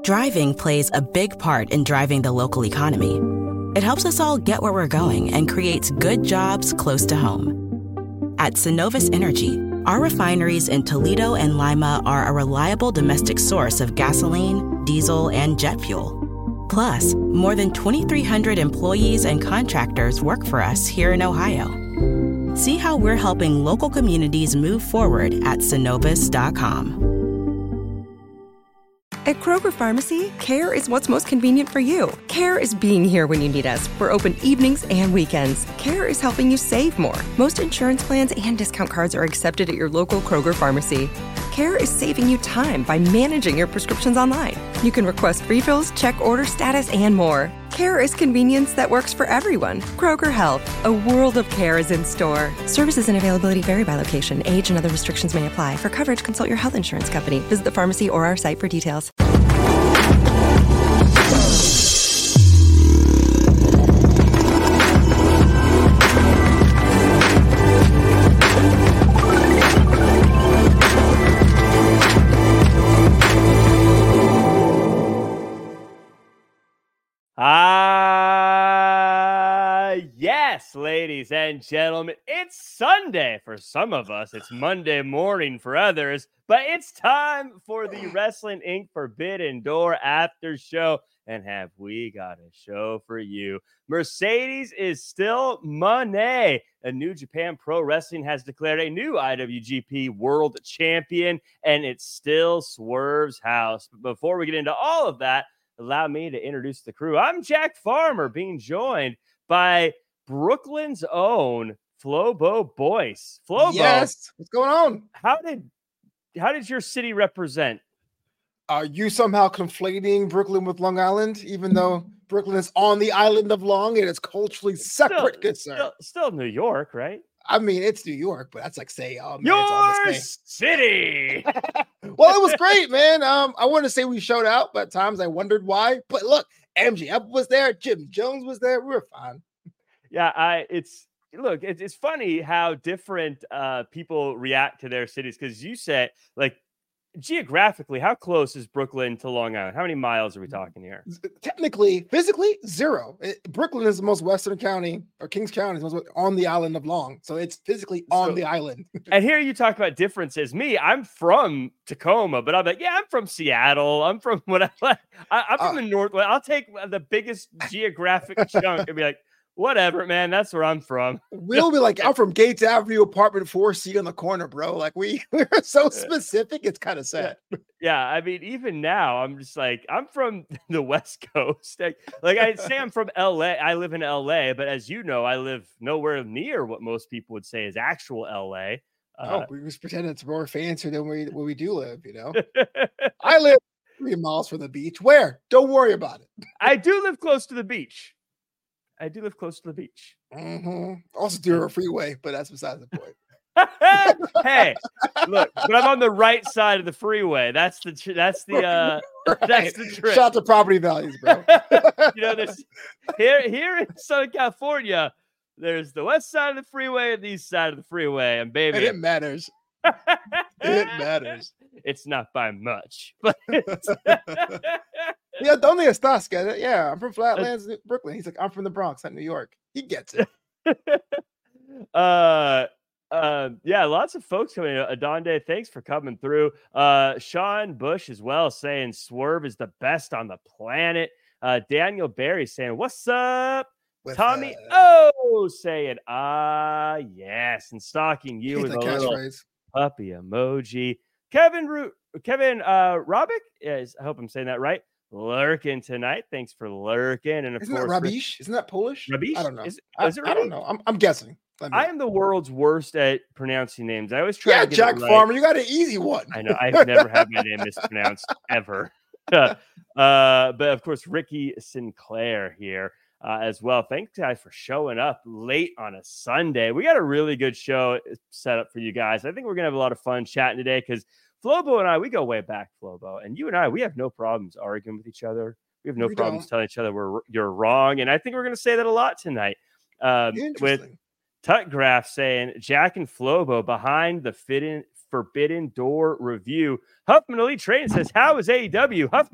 Driving plays a big part in driving the local economy. It helps us all get where we're going and creates good jobs close to home. At Synovus Energy, our refineries in Toledo and Lima are a reliable domestic source of gasoline, diesel, and jet fuel. Plus, more than 2,300 employees and contractors work for us here in Ohio. See how we're helping local communities move forward at Synovus.com. At Kroger Pharmacy, care is what's most convenient for you. Care is being here when you need us. We're open evenings and weekends. Care is helping you save more. Most insurance plans and discount cards are accepted at your local Kroger Pharmacy. Care is saving you time by managing your prescriptions online. You can request refills, check order status, and more. Care is convenience that works for everyone. Kroger Health, a world of care is in store. Services and availability vary by location. Age and other restrictions may apply. For coverage, consult your health insurance company. Visit the pharmacy or our site for details. Yes, ladies and gentlemen, it's Sunday for some of us. It's Monday morning for others, but it's time for the Wrestling Inc. Forbidden Door after show. And have we got a show for you? Mercedes is still money. A New Japan Pro Wrestling has declared a new IWGP World Champion, and it's still Swerve's house. But before we get into all of that, allow me to introduce the crew. I'm Jack Farmer, being joined by Brooklyn's own Flobo Boyce. Flobo, yes, what's going on? How did your city represent? Are you somehow conflating Brooklyn with Long Island, even though Brooklyn is on the island of Long and it's culturally separate? Still New York, right? I mean, it's New York, but that's like say, your city. Well, it was great, man. I want to say we showed out, but at times I wondered why. But look, MJF was there, Jim Jones was there. We were fine. Yeah, it's funny how different people react to their cities, because you said, like, geographically, how close is Brooklyn to Long Island? How many miles are we talking here? Technically, physically, 0. Brooklyn is the most western county, or Kings County is on the island of Long, so it's physically on the island. And here you talk about differences. I'm from Tacoma, but I'm like, yeah, I'm from Seattle. I'm from I'm from the Northwest. I'll take the biggest geographic chunk and be like, whatever, man. That's where I'm from. We'll be like, I'm from Gates Avenue, apartment 4C on the corner, bro. Like we're so specific. It's kind of sad. Yeah. I mean, even now, I'm just like, I'm from the West Coast. Like I say, I'm from LA. I live in LA, but as you know, I live nowhere near what most people would say is actual LA. We just pretend it's more fancier than where we do live, you know? I live 3 miles from the beach. Where? Don't worry about it. I do live close to the beach. Mm-hmm. Also do a freeway, but that's besides the point. Hey, look, but I'm on the right side of the freeway. That's the trick. Shout to property values, bro. There's here in Southern California, there's the west side of the freeway and the east side of the freeway, and baby, and it matters. It matters. It's not by much, but yeah, only estás, get it? Yeah, I'm from Flatlands, Brooklyn. He's like, I'm from the Bronx, not New York. He gets it. Yeah, lots of folks coming in. Adonde, thanks for coming through. Sean Bush as well saying Swerve is the best on the planet. Daniel Barry saying, what's up? With Tommy saying, yes, and stalking you with a little puppy emoji. Kevin Robick, yes, I hope I'm saying that right. Lurking tonight. Thanks for lurking. And of Isn't course, that Rabish? Isn't that Polish? Rabish? I don't know. Is it I don't know. I'm guessing. I am the world's worst at pronouncing names. I always try to get Jack it right. Farmer, you got an easy one. I know. I've never had my name mispronounced ever. But of course, Ricky Sinclair here as well. Thanks, guys, for showing up late on a Sunday. We got a really good show set up for you guys. I think we're going to have a lot of fun chatting today because Flobo and I, we go way back, Flobo. And you and I, we have no problems arguing with each other. We have no problems telling each other you're wrong. And I think we're going to say that a lot tonight. With Tutgraph saying Jack and Flobo behind the Forbidden Door review. Huffman Elite Trading says, how is AEW? Huffman,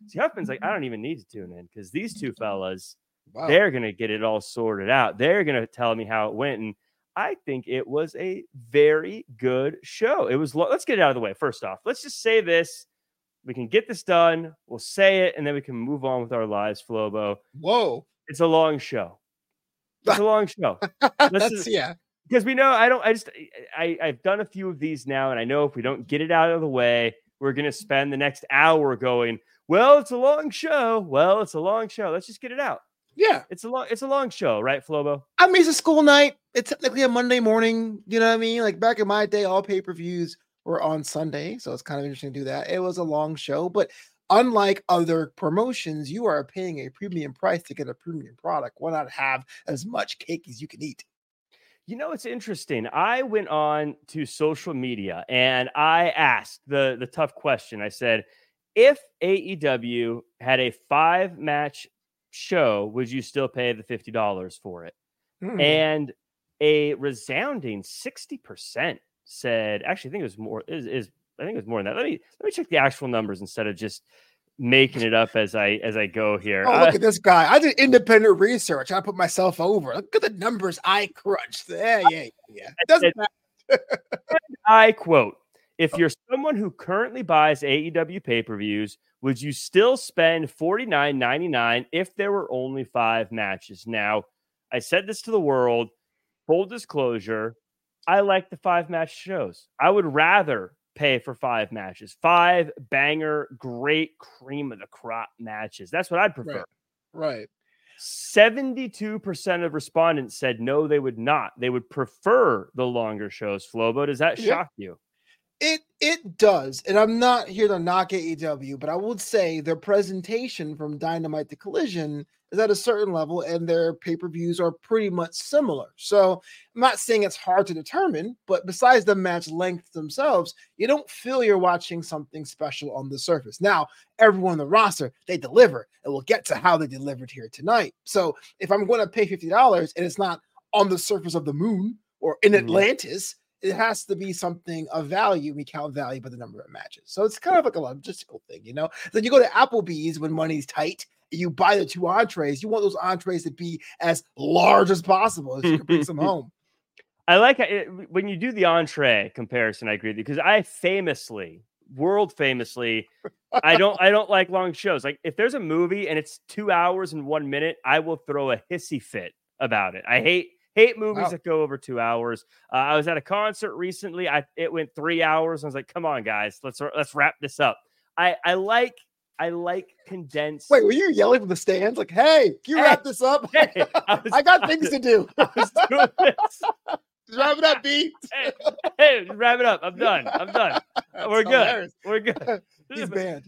See, Huffman's like, I don't even need to tune in because these two fellas, Wow. they're going to get it all sorted out. They're going to tell me how it went. And I think it was a very good show. It was, let's get it out of the way. First off, let's just say this. We can get this done. We'll say it, and then we can move on with our lives, Flobo. Whoa. It's a long show. It's a long show. Yeah. Because we know I've done a few of these now, and I know if we don't get it out of the way, we're going to spend the next hour going, well, it's a long show. Well, it's a long show. Let's just get it out. Yeah. It's a long show, right, Flobo? I mean, it's a school night. It's technically a Monday morning. You know what I mean? Like back in my day, all pay-per-views were on Sunday. So it's kind of interesting to do that. It was a long show, but unlike other promotions, you are paying a premium price to get a premium product. Why not have as much cake as you can eat? You know, it's interesting. I went on to social media and I asked the tough question. I said, if AEW had a 5-match show, would you still pay the $50 for it? And a resounding 60% said, actually, I think it was more. I think it was more than that. Let me check the actual numbers instead of just making it up as I go here. Oh, look at this guy. I did independent research. I put myself over. Look at the numbers I crunched. Yeah. Doesn't matter. I quote, if you're someone who currently buys AEW pay-per-views, would you still spend $49.99 if there were only 5 matches? Now, I said this to the world. Full disclosure, I like the 5-match shows. I would rather pay for 5 matches, 5 banger, great cream of the crop matches. That's what I'd prefer. Right. 72% of respondents said no, they would not. They would prefer the longer shows. Flobo, does that shock you? It does. And I'm not here to knock AEW, but I would say their presentation from Dynamite to Collision is at a certain level, and their pay-per-views are pretty much similar. So I'm not saying it's hard to determine, but besides the match length themselves, you don't feel you're watching something special on the surface. Now, everyone on the roster, they deliver, and we'll get to how they delivered here tonight. So if I'm going to pay $50 and it's not on the surface of the moon or in Atlantis, it has to be something of value. We count value by the number of matches. So it's kind of like a logistical thing, you know? Then you go to Applebee's when money's tight, you buy the 2 entrees. You want those entrees to be as large as possible so you can bring some home. I like it when you do the entree comparison. I agree with you because I world famously, I don't like long shows. Like if there's a movie and it's 2 hours and 1 minute, I will throw a hissy fit about it. I hate movies that go over 2 hours. I was at a concert recently. It went 3 hours. I was like, come on, guys, let's wrap this up. I like condensed. Wait, were you yelling from the stands? Like, hey, can you wrap this up? Hey, I got things to do. I was doing this. Just wrap it up, B. Hey, wrap it up. I'm done. We're good. Hilarious. We're good. He's banned.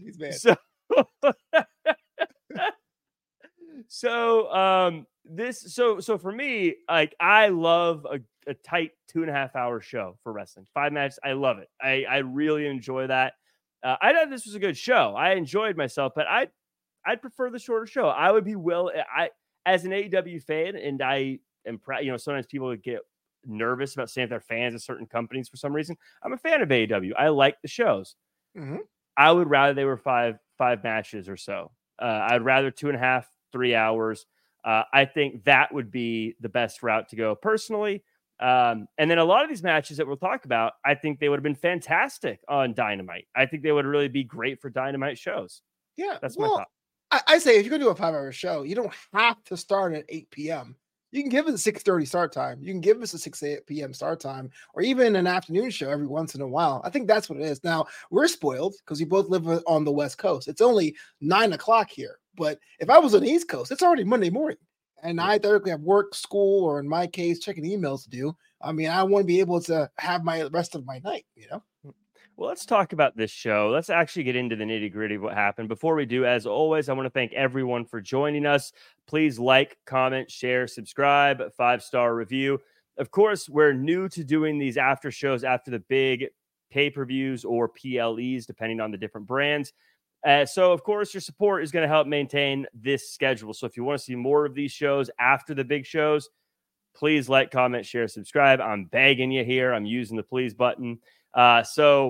So for me, like I love a tight 2.5 hour show for wrestling. 5 matches. I love it. I really enjoy that. I thought this was a good show. I enjoyed myself, but I'd prefer the shorter show. I would be as an AEW fan, and I am proud. You know, sometimes people would get nervous about saying if they're fans of certain companies for some reason. I'm a fan of AEW. I like the shows. Mm-hmm. I would rather they were five matches or so. I'd rather 2.5, 3 hours. I think that would be the best route to go personally. And then a lot of these matches that we'll talk about, I think they would have been fantastic on Dynamite. I think they would really be great for Dynamite shows. Yeah, that's my thought. I say if you're going to do a 5-hour show, you don't have to start at 8 p.m. You can give us a 6:30 start time. You can give us a 6 p.m. start time, or even an afternoon show every once in a while. I think that's what it is. Now, we're spoiled because we both live on the West Coast. It's only 9 o'clock here. But if I was on the East Coast, it's already Monday morning. And I theoretically have work, school, or in my case, checking emails to do. I mean, I want to be able to have my rest of my night, you know? Well, let's talk about this show. Let's actually get into the nitty-gritty of what happened. Before we do, as always, I want to thank everyone for joining us. Please like, comment, share, subscribe, 5-star review. Of course, we're new to doing these after shows after the big pay-per-views or PLEs, depending on the different brands. So, of course, your support is going to help maintain this schedule. So if you want to see more of these shows after the big shows, please like, comment, share, subscribe. I'm begging you here. I'm using the please button. So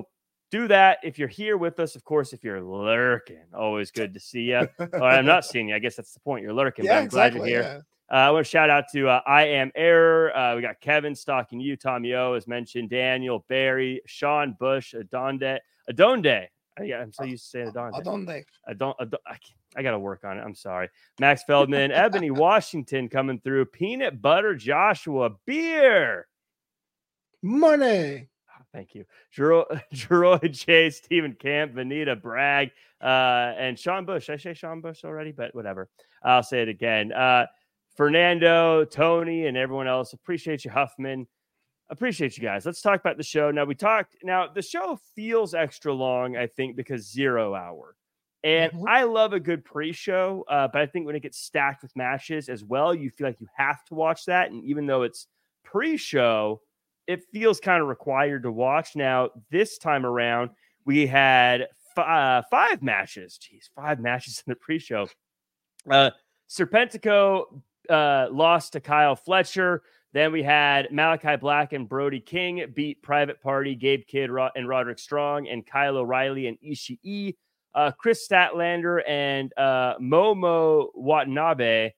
do that. If you're here with us, of course, if you're lurking, always good to see you. I'm not seeing you. I guess that's the point. You're lurking, but I'm glad you're here. Yeah. I want to shout out to I Am Error. We got Kevin stalking you, Tommy O, as mentioned, Daniel, Barry, Sean Bush, Adonde. I'm so used to saying Adonde. I got to work on it. I'm sorry. Max Feldman, Ebony Washington coming through. Peanut Butter Joshua, beer. Money. Oh, thank you. Jeroy J, Stephen Camp, Vanita Bragg, and Sean Bush. I say Sean Bush already, but whatever. I'll say it again. Fernando, Tony, and everyone else. Appreciate you, Huffman. Appreciate you guys. Let's talk about the show. Now, the show feels extra long, I think, because 0 hour. And I love a good pre-show, but I think when it gets stacked with matches as well, you feel like you have to watch that. And even though it's pre-show, it feels kind of required to watch. Now, this time around, we had 5 matches. Jeez, 5 matches in the pre-show. Serpentico lost to Kyle Fletcher. Then we had Malachi Black and Brody King beat Private Party, Gabe Kidd and Roderick Strong, and Kyle O'Reilly and Ishii. Chris Statlander and Momo Watanabe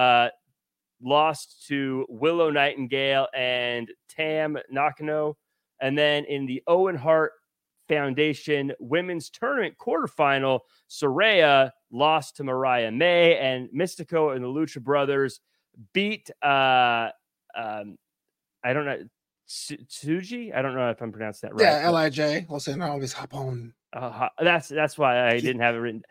lost to Willow Nightingale and Tam Nakano. And then in the Owen Hart Foundation Women's Tournament quarterfinal, Soraya lost to Mariah May, and Mystico and the Lucha Brothers beat I don't know, Tsuji. I don't know if I'm pronouncing that right. Yeah, L.I.J. We'll say no, always hop on. That's why I didn't have it written.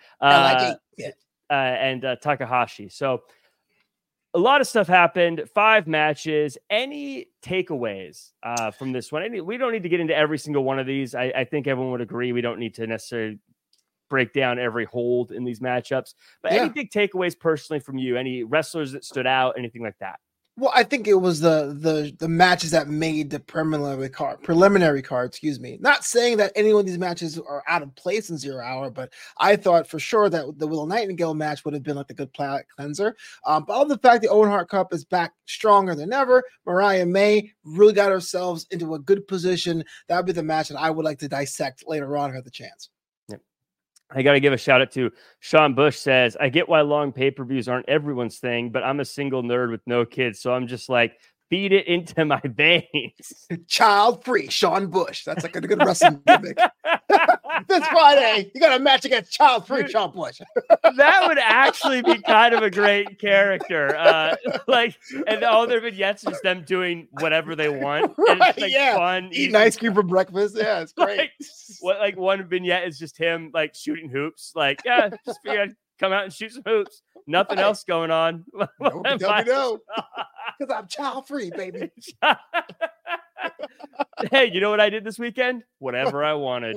And Takahashi. So a lot of stuff happened. 5 matches. Any takeaways from this one? We don't need to get into every single one of these. I think everyone would agree. We don't need to necessarily break down every hold in these matchups. But any big takeaways personally from you? Any wrestlers that stood out? Anything like that? Well, I think it was the matches that made the preliminary card, excuse me. Not saying that any one of these matches are out of place in 0 hour, but I thought for sure that the Willow Nightingale match would have been like a good palate cleanser. But all the fact the Owen Hart Cup is back stronger than ever. Mariah May really got ourselves into a good position. That would be the match that I would like to dissect later on if I have the chance. I got to give a shout out to Sean Bush says, I get why long pay-per-views aren't everyone's thing, but I'm a single nerd with no kids. So I'm just like, feed it into my veins. Child free Sean Bush. That's like a good wrestling gimmick. This Friday, you got a match against child free Sean Bush. That would actually be kind of a great character. And all their vignettes is them doing whatever they want. Right, it's fun. Eating ice cream for breakfast. Yeah, it's great. One vignette is just him like shooting hoops. Just figured I'd come out and shoot some hoops. Nothing else going on. No, because I'm child free, baby. Hey, you know what I did this weekend? Whatever I wanted.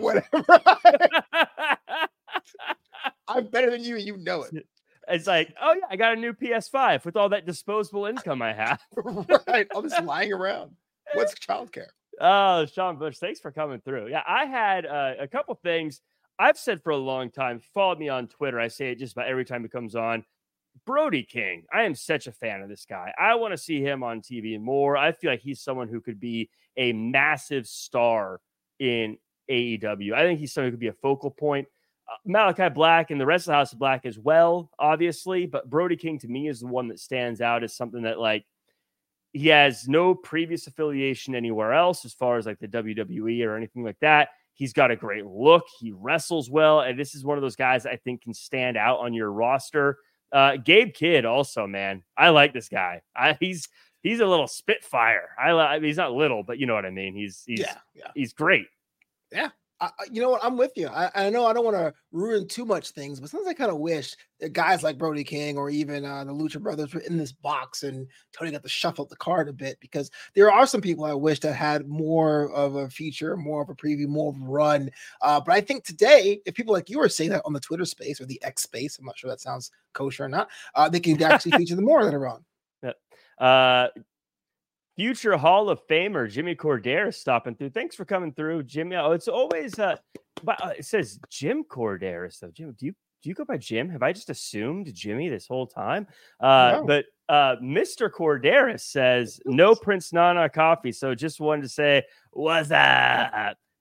I'm better than you, and you know it. It's like, oh yeah, I got a new PS5 with all that disposable income I have. Right, all this lying around. What's childcare? Oh, Sean Bush, thanks for coming through. Yeah, I had a couple things I've said for a long time. Follow me on Twitter. I say it just about every time he comes on. Brody King. I am such a fan of this guy. I want to see him on TV more. I feel like he's someone who could be a massive star in AEW. I think he's someone who could be a focal point. Malachi Black and the rest of the House of Black as well, obviously. But Brody King, to me, is the one that stands out as something that, like, he has no previous affiliation anywhere else as far as, like, the WWE or anything like that. He's got a great look. He wrestles well. And this is one of those guys I think can stand out on your roster. Gabe Kidd also, man. I like this guy. He's a little spitfire. I mean, he's not little, but you know what I mean. He's great. Yeah. You know what? I'm with you. I know I don't want to ruin too much things, but sometimes I kind of wish that guys like Brody King or even the Lucha Brothers were in this box and Tony got to shuffle the card a bit, because there are some people I wish that had more of a feature, more of a preview, more of a run. But I think today, if people like you are saying that on the Twitter space or the X space, I'm not sure that sounds kosher or not, they can actually feature them more later on. Yeah. Future Hall of Famer Jimmy Cordero stopping through. Thanks for coming through, Jimmy. Oh, it's always it says Jim Corderas though. Jim, do you go by Jim? Have I just assumed Jimmy this whole time? No. But Mr. Corderas says no Prince Nana coffee. So just wanted to say, what's up?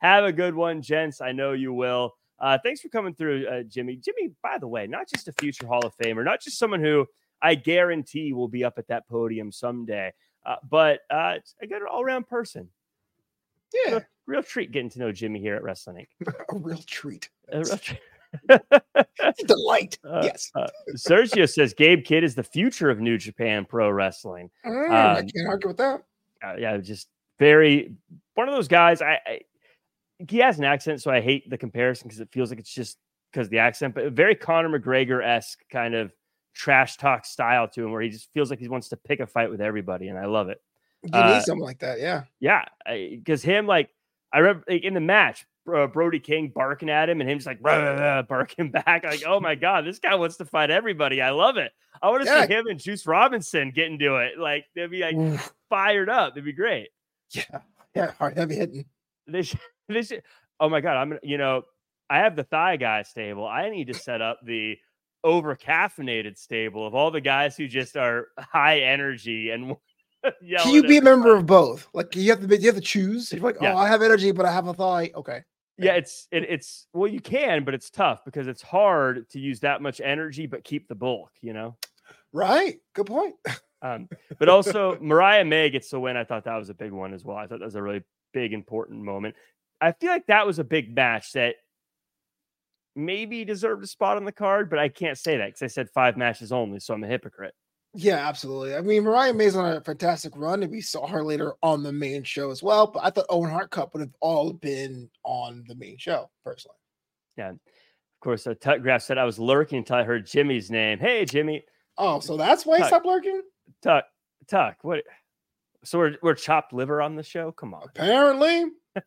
Have a good one, gents. I know you will. Thanks for coming through, Jimmy. Jimmy, by the way, not just a future Hall of Famer, not just someone who I guarantee will be up at that podium someday, but it's a good all-around person. Yeah. Real treat getting to know Jimmy here at Wrestling Inc. A real treat. A real treat. Delight. Yes. Sergio says Gabe Kidd is the future of New Japan Pro Wrestling. I can't argue with that. Yeah, just very one of those guys. He has an accent, so I hate the comparison because it feels like it's just because of the accent, but very Conor McGregor-esque kind of trash talk style to him, where he just feels like he wants to pick a fight with everybody, and I love it. You need something like that, yeah. Yeah, because him, like, I remember in the match, Brody King barking at him and him just like barking back. Like, oh my God, this guy wants to fight everybody. I love it. I want to see him and Juice Robinson get into it. Like, they'd be like fired up. It'd be great. Yeah, hard, heavy hitting. They should, oh my God, I'm gonna, I have the Thigh Guy stable. I need to set up the over caffeinated stable of all the guys who just are high energy and can you be a member of both? Like you have to choose. You're like, I have energy, but I have a thigh. Okay. Yeah, it's well, you can, but it's tough because it's hard to use that much energy but keep the bulk, Right. Good point. But also Mariah May gets the win. I thought that was a big one as well. I thought that was a really big, important moment. I feel like that was a big match that maybe deserved a spot on the card, but I can't say that because I said 5 matches only, so I'm a hypocrite. Yeah, absolutely. I mean, Mariah May's on a fantastic run, and we saw her later on the main show as well. But I thought Owen Hart Cup would have all been on the main show, personally. Yeah. Of course, Tuck Graf said I was lurking until I heard Jimmy's name. Hey, Jimmy. Oh, so that's why he stopped lurking? Tuck. What? So we're chopped liver on the show? Come on. Apparently.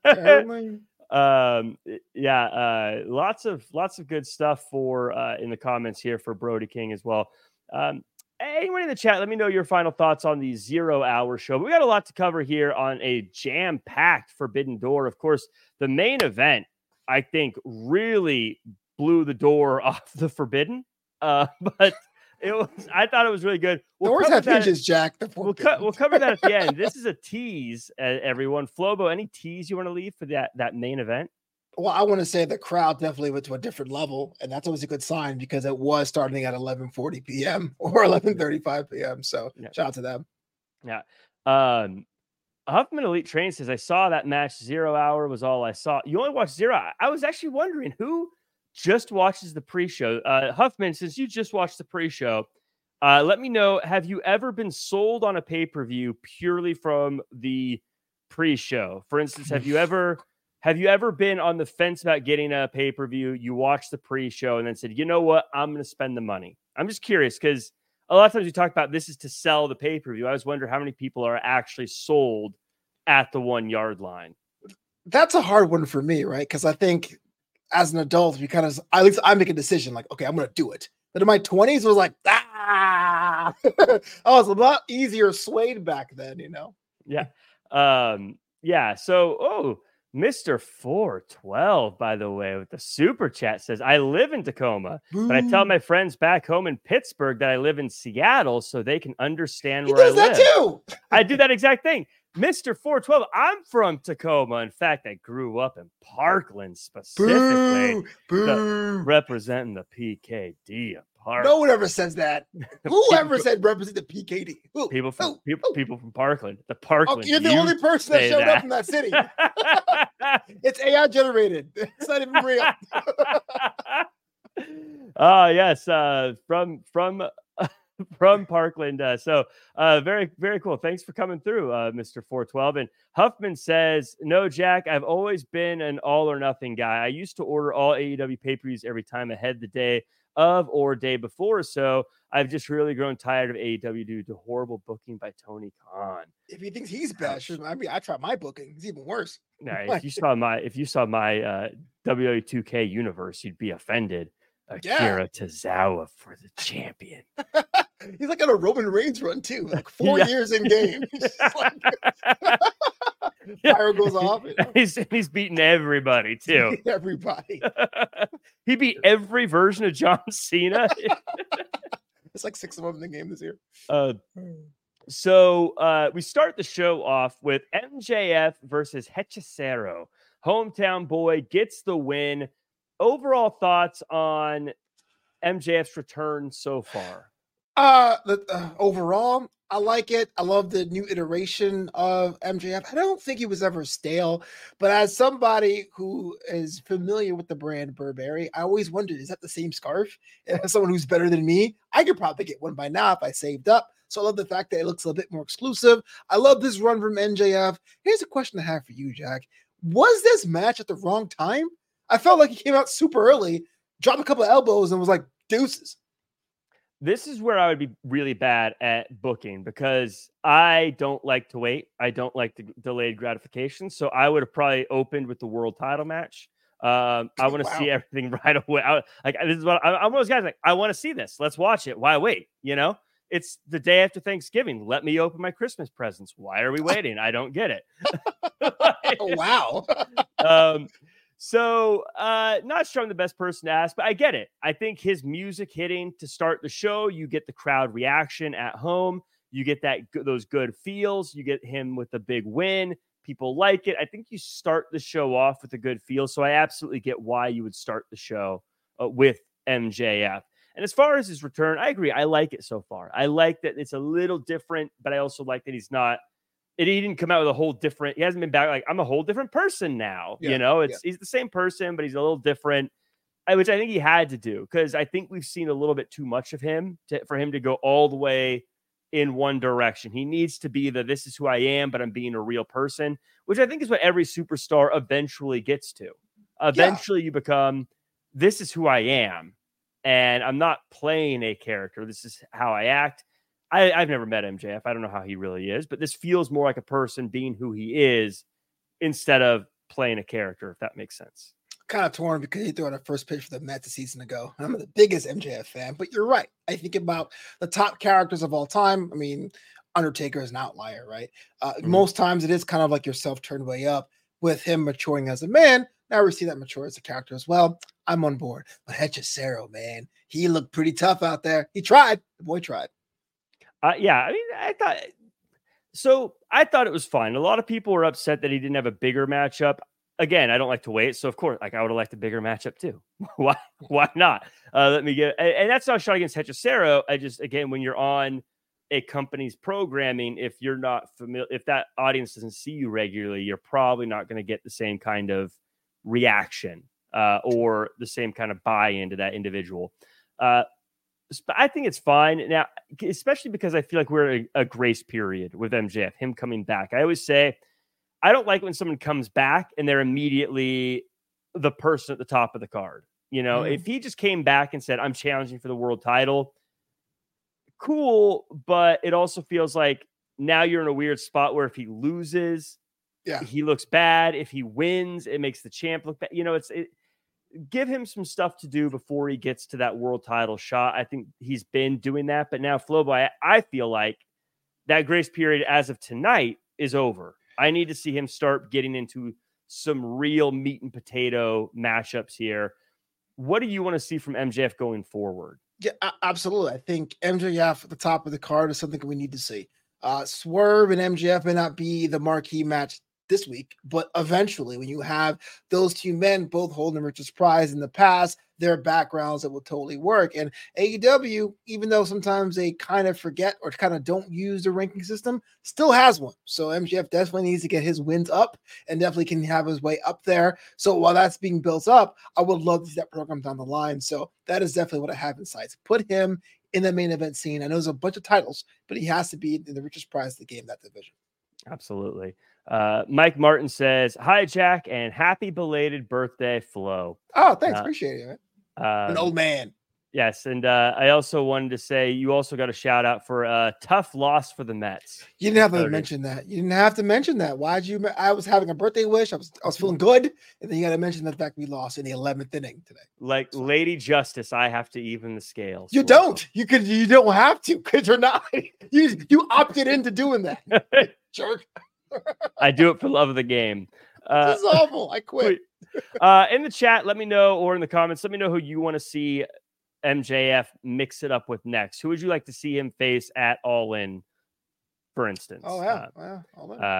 Lots of good stuff for in the comments here for Brody King as well. Anyone in the chat, let me know your final thoughts on the 0 Hour show. But we got a lot to cover here on a jam-packed Forbidden Door. Of course, the main event, I think, really blew the door off the Forbidden. But I thought it was really good. Doors have hinges, Jack. We'll cover that at the end. This is a tease, everyone. Flobo, any tease you want to leave for that main event? Well, I want to say the crowd definitely went to a different level, and that's always a good sign because it was starting at 11:40 p.m. or 11:35 p.m. So shout out to them. Yeah. Huffman Elite Train says, I saw that match. 0 Hour was all I saw. You only watched 0. I was actually wondering who just watches the pre-show. Huffman, since you just watched the pre-show, let me know, have you ever been sold on a pay-per-view purely from the pre-show? For instance, have you ever been on the fence about getting a pay-per-view? You watched the pre-show and then said, you know what? I'm going to spend the money. I'm just curious because a lot of times we talk about this is to sell the pay-per-view. I was wondering how many people are actually sold at the 1 yard line. That's a hard one for me, right? Because I think as an adult, at least I make a decision like, okay, I'm going to do it. But in my 20s, it was like, I was a lot easier swayed back then, Yeah. So, Mr. 412, by the way, with the super chat says, I live in Tacoma, but I tell my friends back home in Pittsburgh that I live in Seattle so they can understand where I live. That too. I do that exact thing. Mr. 412, I'm from Tacoma. In fact, I grew up in Parkland specifically, representing the PKD of Parkland. No one ever says that. Whoever said represent the PKD? People from Parkland. The Parkland. You're the only person that showed up in that city. It's AI generated. It's not even real. Yes. From Parkland. Very, very cool. Thanks for coming through, Mr. 412. And Huffman says, no, Jack, I've always been an all or nothing guy. I used to order all AEW pay-per-views every time ahead the day of or day before. So I've just really grown tired of AEW due to horrible booking by Tony Khan. If he thinks he's bad, I tried my booking. It's even worse. Nah, if you saw my WWE 2K universe, you'd be offended. Akira Tozawa for the champion. He's like on a Roman Reigns run too, like 4 years in game. Fire goes off. He's beating everybody too. Everybody. He beat every version of John Cena. It's like 6 of them in the game this year. So we start the show off with MJF versus Hechicero. hometown boy gets the win. Overall thoughts on MJF's return so far? Overall, I like it. I love the new iteration of MJF. I don't think he was ever stale, but as somebody who is familiar with the brand Burberry, I always wondered, is that the same scarf? As someone who's better than me, I could probably get one by now if I saved up. So I love the fact that it looks a bit more exclusive. I love this run from MJF. Here's a question I have for you, Jack. Was this match at the wrong time? I felt like he came out super early, dropped a couple of elbows, and was like, deuces. This is where I would be really bad at booking because I don't like to wait. I don't like the delayed gratification. So I would have probably opened with the world title match. I want to see everything right away. This is what I'm one of those guys. Like, I want to see this. Let's watch it. Why wait? It's the day after Thanksgiving. Let me open my Christmas presents. Why are we waiting? I don't get it. Wow. So not sure I'm the best person to ask, but I get it. I think his music hitting to start the show, you get the crowd reaction at home. You get those good feels. You get him with a big win. People like it. I think you start the show off with a good feel. So I absolutely get why you would start the show with MJF. And as far as his return, I agree. I like it so far. I like that it's a little different, but I also like that he didn't come out with a whole different, he hasn't been back. Like, I'm a whole different person now. Yeah, He's the same person, but he's a little different, which I think he had to do. Cause I think we've seen a little bit too much of him for him to go all the way in one direction. He needs to be this is who I am, but I'm being a real person, which I think is what every superstar eventually gets to. Eventually you become, this is who I am. And I'm not playing a character. This is how I act. I've never met MJF. I don't know how he really is, but this feels more like a person being who he is instead of playing a character, if that makes sense. Kind of torn because he threw out a first pitch for the Mets a season ago. I'm the biggest MJF fan, but you're right. I think about the top characters of all time. I mean, Undertaker is an outlier, right? Most times it is kind of like yourself turned way up with him maturing as a man. Now we see that mature as a character as well. I'm on board. But Hechicero, man, he looked pretty tough out there. He tried. The boy tried. Yeah, I mean, I thought it was fine. A lot of people were upset that he didn't have a bigger matchup. Again, I don't like to wait. So of course, I would have liked a bigger matchup too. Why not? And that's not a shot against Hechicero. Again, when you're on a company's programming, if you're not familiar, if that audience doesn't see you regularly, you're probably not going to get the same kind of reaction or the same kind of buy-in to that individual. But I think it's fine now, especially because I feel like we're in a grace period with MJF, him coming back. I always say, I don't like when someone comes back and they're immediately the person at the top of the card. If he just came back and said, I'm challenging for the world title, cool. But it also feels like now you're in a weird spot where if he loses, he looks bad. If he wins, it makes the champ look bad. Give him some stuff to do before he gets to that world title shot. I think he's been doing that, but now Flowboy, I feel like that grace period as of tonight is over. I need to see him start getting into some real meat and potato matchups here. What do you want to see from MJF going forward? Yeah, absolutely. I think MJF at the top of the card is something we need to see. Swerve and MJF may not be the marquee match this week, but eventually when you have those two men both holding Richard's prize in the past, their backgrounds, it will totally work. And AEW, even though sometimes they kind of forget or kind of don't use the ranking system, still has one. So MJF definitely needs to get his wins up and definitely can have his way up there. So while that's being built up, I would love to see that program down the line. So that is definitely what I have in sight. Put him in the main event scene. I know there's a bunch of titles, but he has to be in the richest prize of the game, that division. Absolutely. Mike Martin says, hi, Jack, and happy belated birthday, Flo. Oh, thanks. Appreciate it, man. An old man. Yes. And I also wanted to say you also got a shout out for a tough loss for the Mets. You didn't have to mention that. You didn't have to mention that. Why'd you? I was having a birthday wish. I was feeling good. And then you got to mention the fact we lost in the 11th inning today. Like Lady Justice, I have to even the scales. You don't. You don't have to because you're not. You opted into doing that. Jerk. I do it for love of the game. This is awful. I quit. In the chat, let me know, or in the comments, let me know who you want to see MJF mix it up with next. Who would you like to see him face at All In, for instance? Oh, yeah. All In.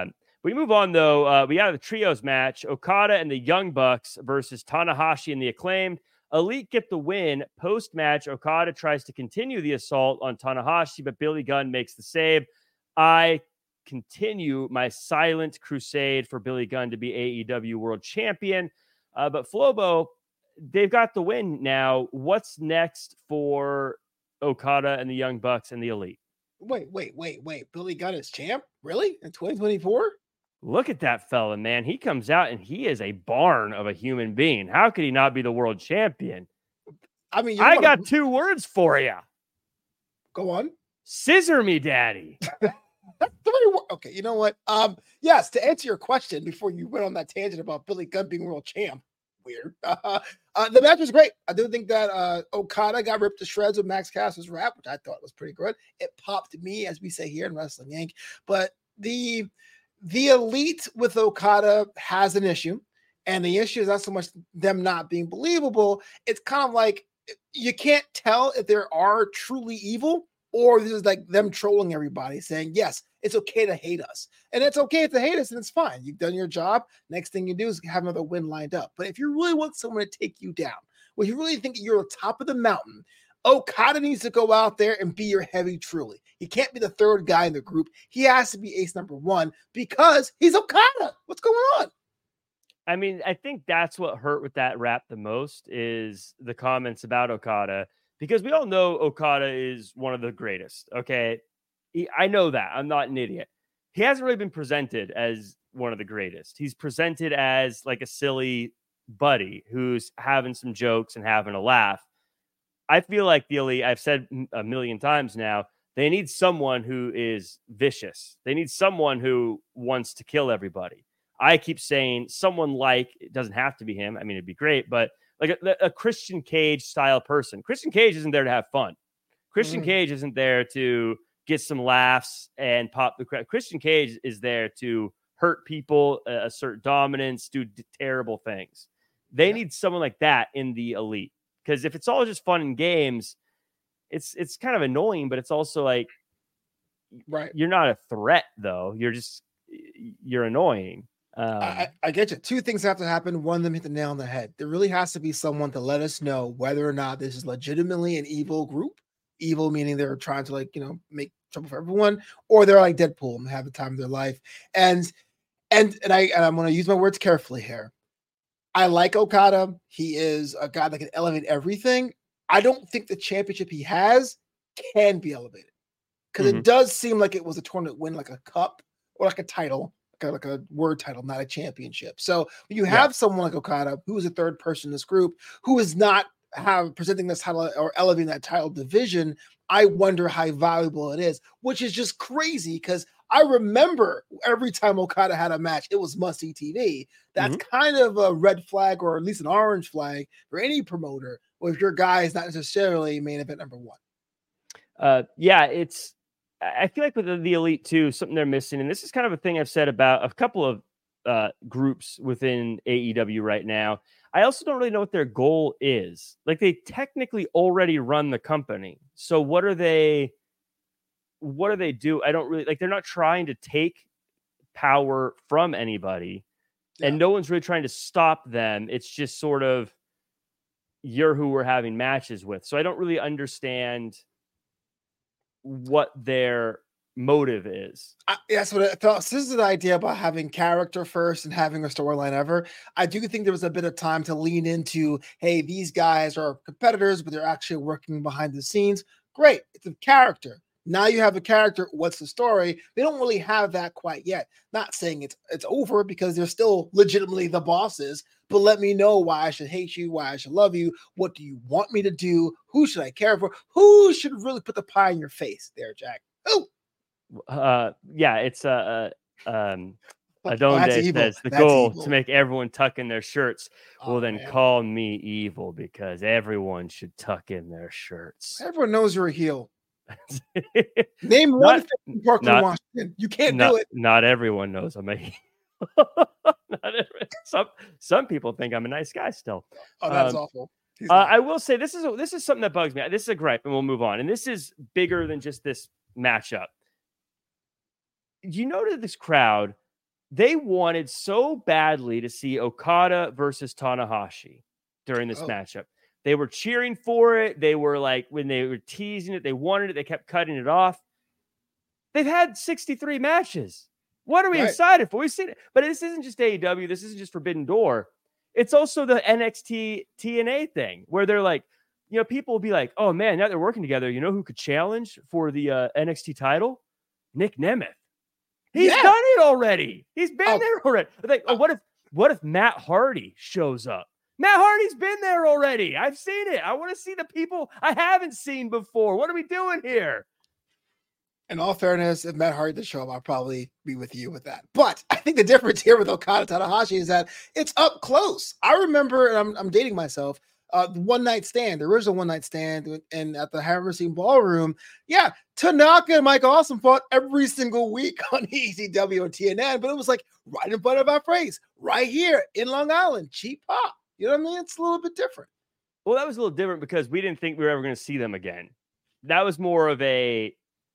We move on, though. We got the trios match, Okada and the Young Bucks versus Tanahashi and the Acclaimed. Elite get the win. Post-match, Okada tries to continue the assault on Tanahashi, but Billy Gunn makes the save. I continue my silent crusade for Billy Gunn to be AEW World Champion. But Flobo, they've got the win now. What's next for Okada and the Young Bucks and the Elite? Wait. Billy Gunn is champ? Really? In 2024? Look at that fella, man. He comes out and he is a barn of a human being. How could he not be the world champion? I mean, I got 2 words for you. Go on. Scissor me, daddy. Okay, you know what? Yes, to answer your question before you went on that tangent about Billy Gunn being world champ. Weird. The match was great. I do think that Okada got ripped to shreds with Max Caster's rap, which I thought was pretty good. It popped me, as we say here in Wrestling Inc. But the Elite with Okada has an issue, and the issue is not so much them not being believable. It's kind of like you can't tell if they are truly evil or this is like them trolling everybody, saying, yes, it's okay to hate us. And it's okay if they hate us, and it's fine. You've done your job. Next thing you do is have another win lined up. But if you really want someone to take you down, well, you really think you're on top of the mountain, Okada needs to go out there and be your heavy truly. He can't be the third guy in the group. He has to be ace number 1 because he's Okada. What's going on? I mean, I think that's what hurt with that rap the most is the comments about Okada, because we all know Okada is one of the greatest. Okay. I know that. I'm not an idiot. He hasn't really been presented as one of the greatest. He's presented as like a silly buddy who's having some jokes and having a laugh. I feel like the Elite, I've said a million times now, they need someone who is vicious. They need someone who wants to kill everybody. I keep saying someone like, it doesn't have to be him. I mean, it'd be great, but like a Christian Cage style person. Christian Cage isn't there to have fun. Christian Cage isn't there to get some laughs and pop the crowd. Christian Cage is there to hurt people, assert dominance, do terrible things. They need someone like that in the Elite. Because if it's all just fun and games, it's kind of annoying, but it's also like, right, you're not a threat, though. You're annoying. I get you. 2 things have to happen. One of them hit the nail on the head. There really has to be someone to let us know whether or not this is legitimately an evil group. Evil meaning they're trying to make trouble for everyone, or they're like Deadpool and have the time of their life. And I'm going to use my words carefully here. I like Okada. He is a guy that can elevate everything. I don't think the championship he has can be elevated because it does seem like it was a tournament win, like a cup or like a title, like a word title, not a championship. So when you have someone like Okada, who is a third person in this group, who is not presenting this title or elevating that title division, I wonder how valuable it is, which is just crazy because I remember every time Okada had a match, it was must-see TV. That's kind of a red flag, or at least an orange flag for any promoter, or if your guy is not necessarily main event number 1. I feel like with the Elite too, something they're missing, and this is kind of a thing I've said about a couple of groups within AEW right now. I also don't really know what their goal is. Like, they technically already run the company. So what do they do? I don't really like, they're not trying to take power from anybody and no one's really trying to stop them. It's just sort of, you're who we're having matches with. So I don't really understand what their motive is. That's what I thought. So this is the idea about having character first and having a storyline ever. I do think there was a bit of time to lean into, hey, these guys are competitors, but they're actually working behind the scenes. Great. It's a character. Now you have a character. What's the story? They don't really have that quite yet. Not saying it's over because they're still legitimately the bosses, but let me know why I should hate you, why I should love you. What do you want me to do? Who should I care for? Who should really put the pie in your face there, Jack? Who? It's Adonde says the goal to make everyone tuck in their shirts. Well, then call me evil because everyone should tuck in their shirts. Everyone knows you're a heel. Name one thing in Parkland, Washington. You can't do it. Not everyone knows I'm a heel. Some people think I'm a nice guy still. Oh, that's awful. I will say this is something that bugs me. This is a gripe, and we'll move on. And this is bigger than just this matchup. You notice this crowd, they wanted so badly to see Okada versus Tanahashi during this matchup. They were cheering for it. They were like, when they were teasing it, they wanted it. They kept cutting it off. They've had 63 matches. What are we excited for? We've seen it. But this isn't just AEW. This isn't just Forbidden Door. It's also the NXT TNA thing where they're like, you know, people will be like, oh man, now they're working together. You know who could challenge for the NXT title? Nick Nemeth. He's done it already. He's been there already. Like, what if Matt Hardy shows up? Matt Hardy's been there already. I've seen it. I want to see the people I haven't seen before. What are we doing here? In all fairness, if Matt Hardy did show up, I'll probably be with you with that. But I think the difference here with Okada Tanahashi is that it's up close. I remember, and I'm dating myself, the one night stand, the original one night stand, and at the Hammerstein Ballroom. Yeah, Tanaka and Mike Awesome fought every single week on ECW and TNN, but it was like right in front of our face, right here in Long Island, cheap pop. You know what I mean? It's a little bit different. Well, that was a little different because we didn't think we were ever going to see them again. That was more of a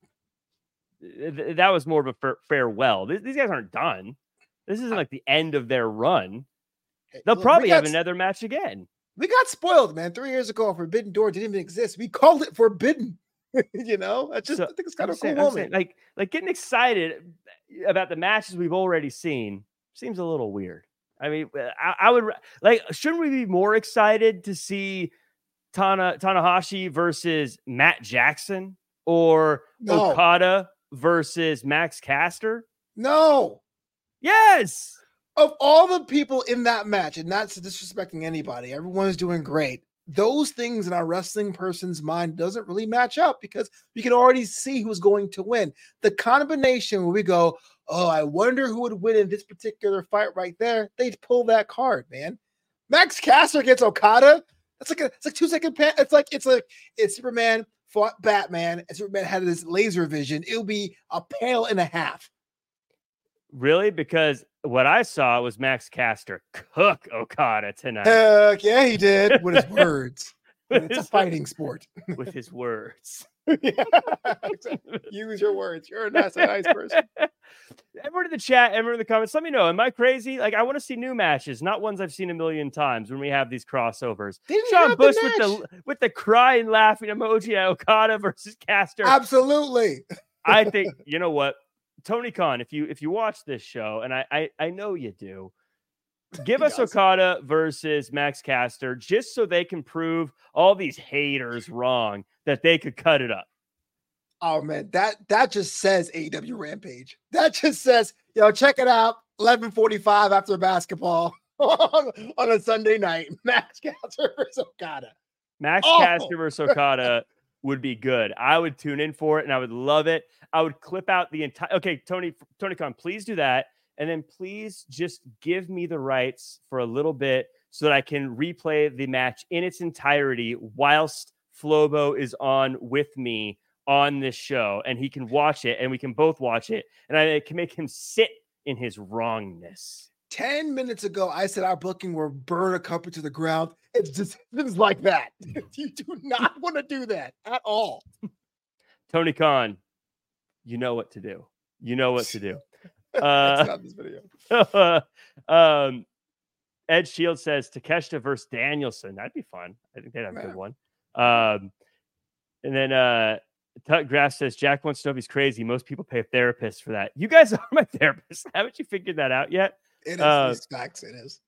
farewell. These guys aren't done. This isn't like the end of their run. They'll probably have another match again. We got spoiled, man. 3 years ago, Forbidden Door didn't even exist. We called it Forbidden. You know, I think it's kind of a cool moment. Like getting excited about the matches we've already seen seems a little weird. I mean, I would like, shouldn't we be more excited to see Tanahashi versus Matt Jackson or Okada versus Max Caster? No. Yes. Of all the people in that match, and not disrespecting anybody, everyone is doing great. Those things in our wrestling person's mind doesn't really match up because we can already see who's going to win. The combination where we go, oh, I wonder who would win in this particular fight right there. They'd pull that card, man. Max Caster against Okada. It's like 2 second pan. It's like Superman fought Batman and Superman had this laser vision. It'll be a panel and a half. Really? Because what I saw was Max Caster cook Okada tonight. Heck yeah, he did with his words. It's a fighting sport. With his words. Yeah, use your words. You're a nice person. Everyone in the chat, everyone in the comments, let me know. Am I crazy? Like, I want to see new matches, not ones I've seen a million times when we have these crossovers. Sean Bush with the crying, laughing emoji at Okada versus Caster. Absolutely. I think, you know what? Tony Khan, if you watch this show, and I know you do, give us Okada versus Max Caster just so they can prove all these haters wrong that they could cut it up. Oh man, that just says AEW Rampage. That just says, check it out, 11:45 after basketball on a Sunday night. Max Caster versus Okada. Max Caster versus Okada would be good. I would tune in for it and I would love it. I would clip out the entire. Okay, Tony Khan, please do that. And then please just give me the rights for a little bit so that I can replay the match in its entirety whilst Flobo is on with me on this show and he can watch it and we can both watch it and I can make him sit in his wrongness. 10 minutes ago, I said our booking will burn a company to the ground. It's just things like that. You do not want to do that at all. Tony Khan, you know what to do. You know what to do. Stop this video. Ed Shields says Takeshita versus Danielson. That'd be fun. I think they'd have a good one. And then Tut Grass says Jack wants to know if he's crazy. Most people pay a therapist for that. You guys are my therapist. Haven't you figured that out yet? It is. Facts. It is.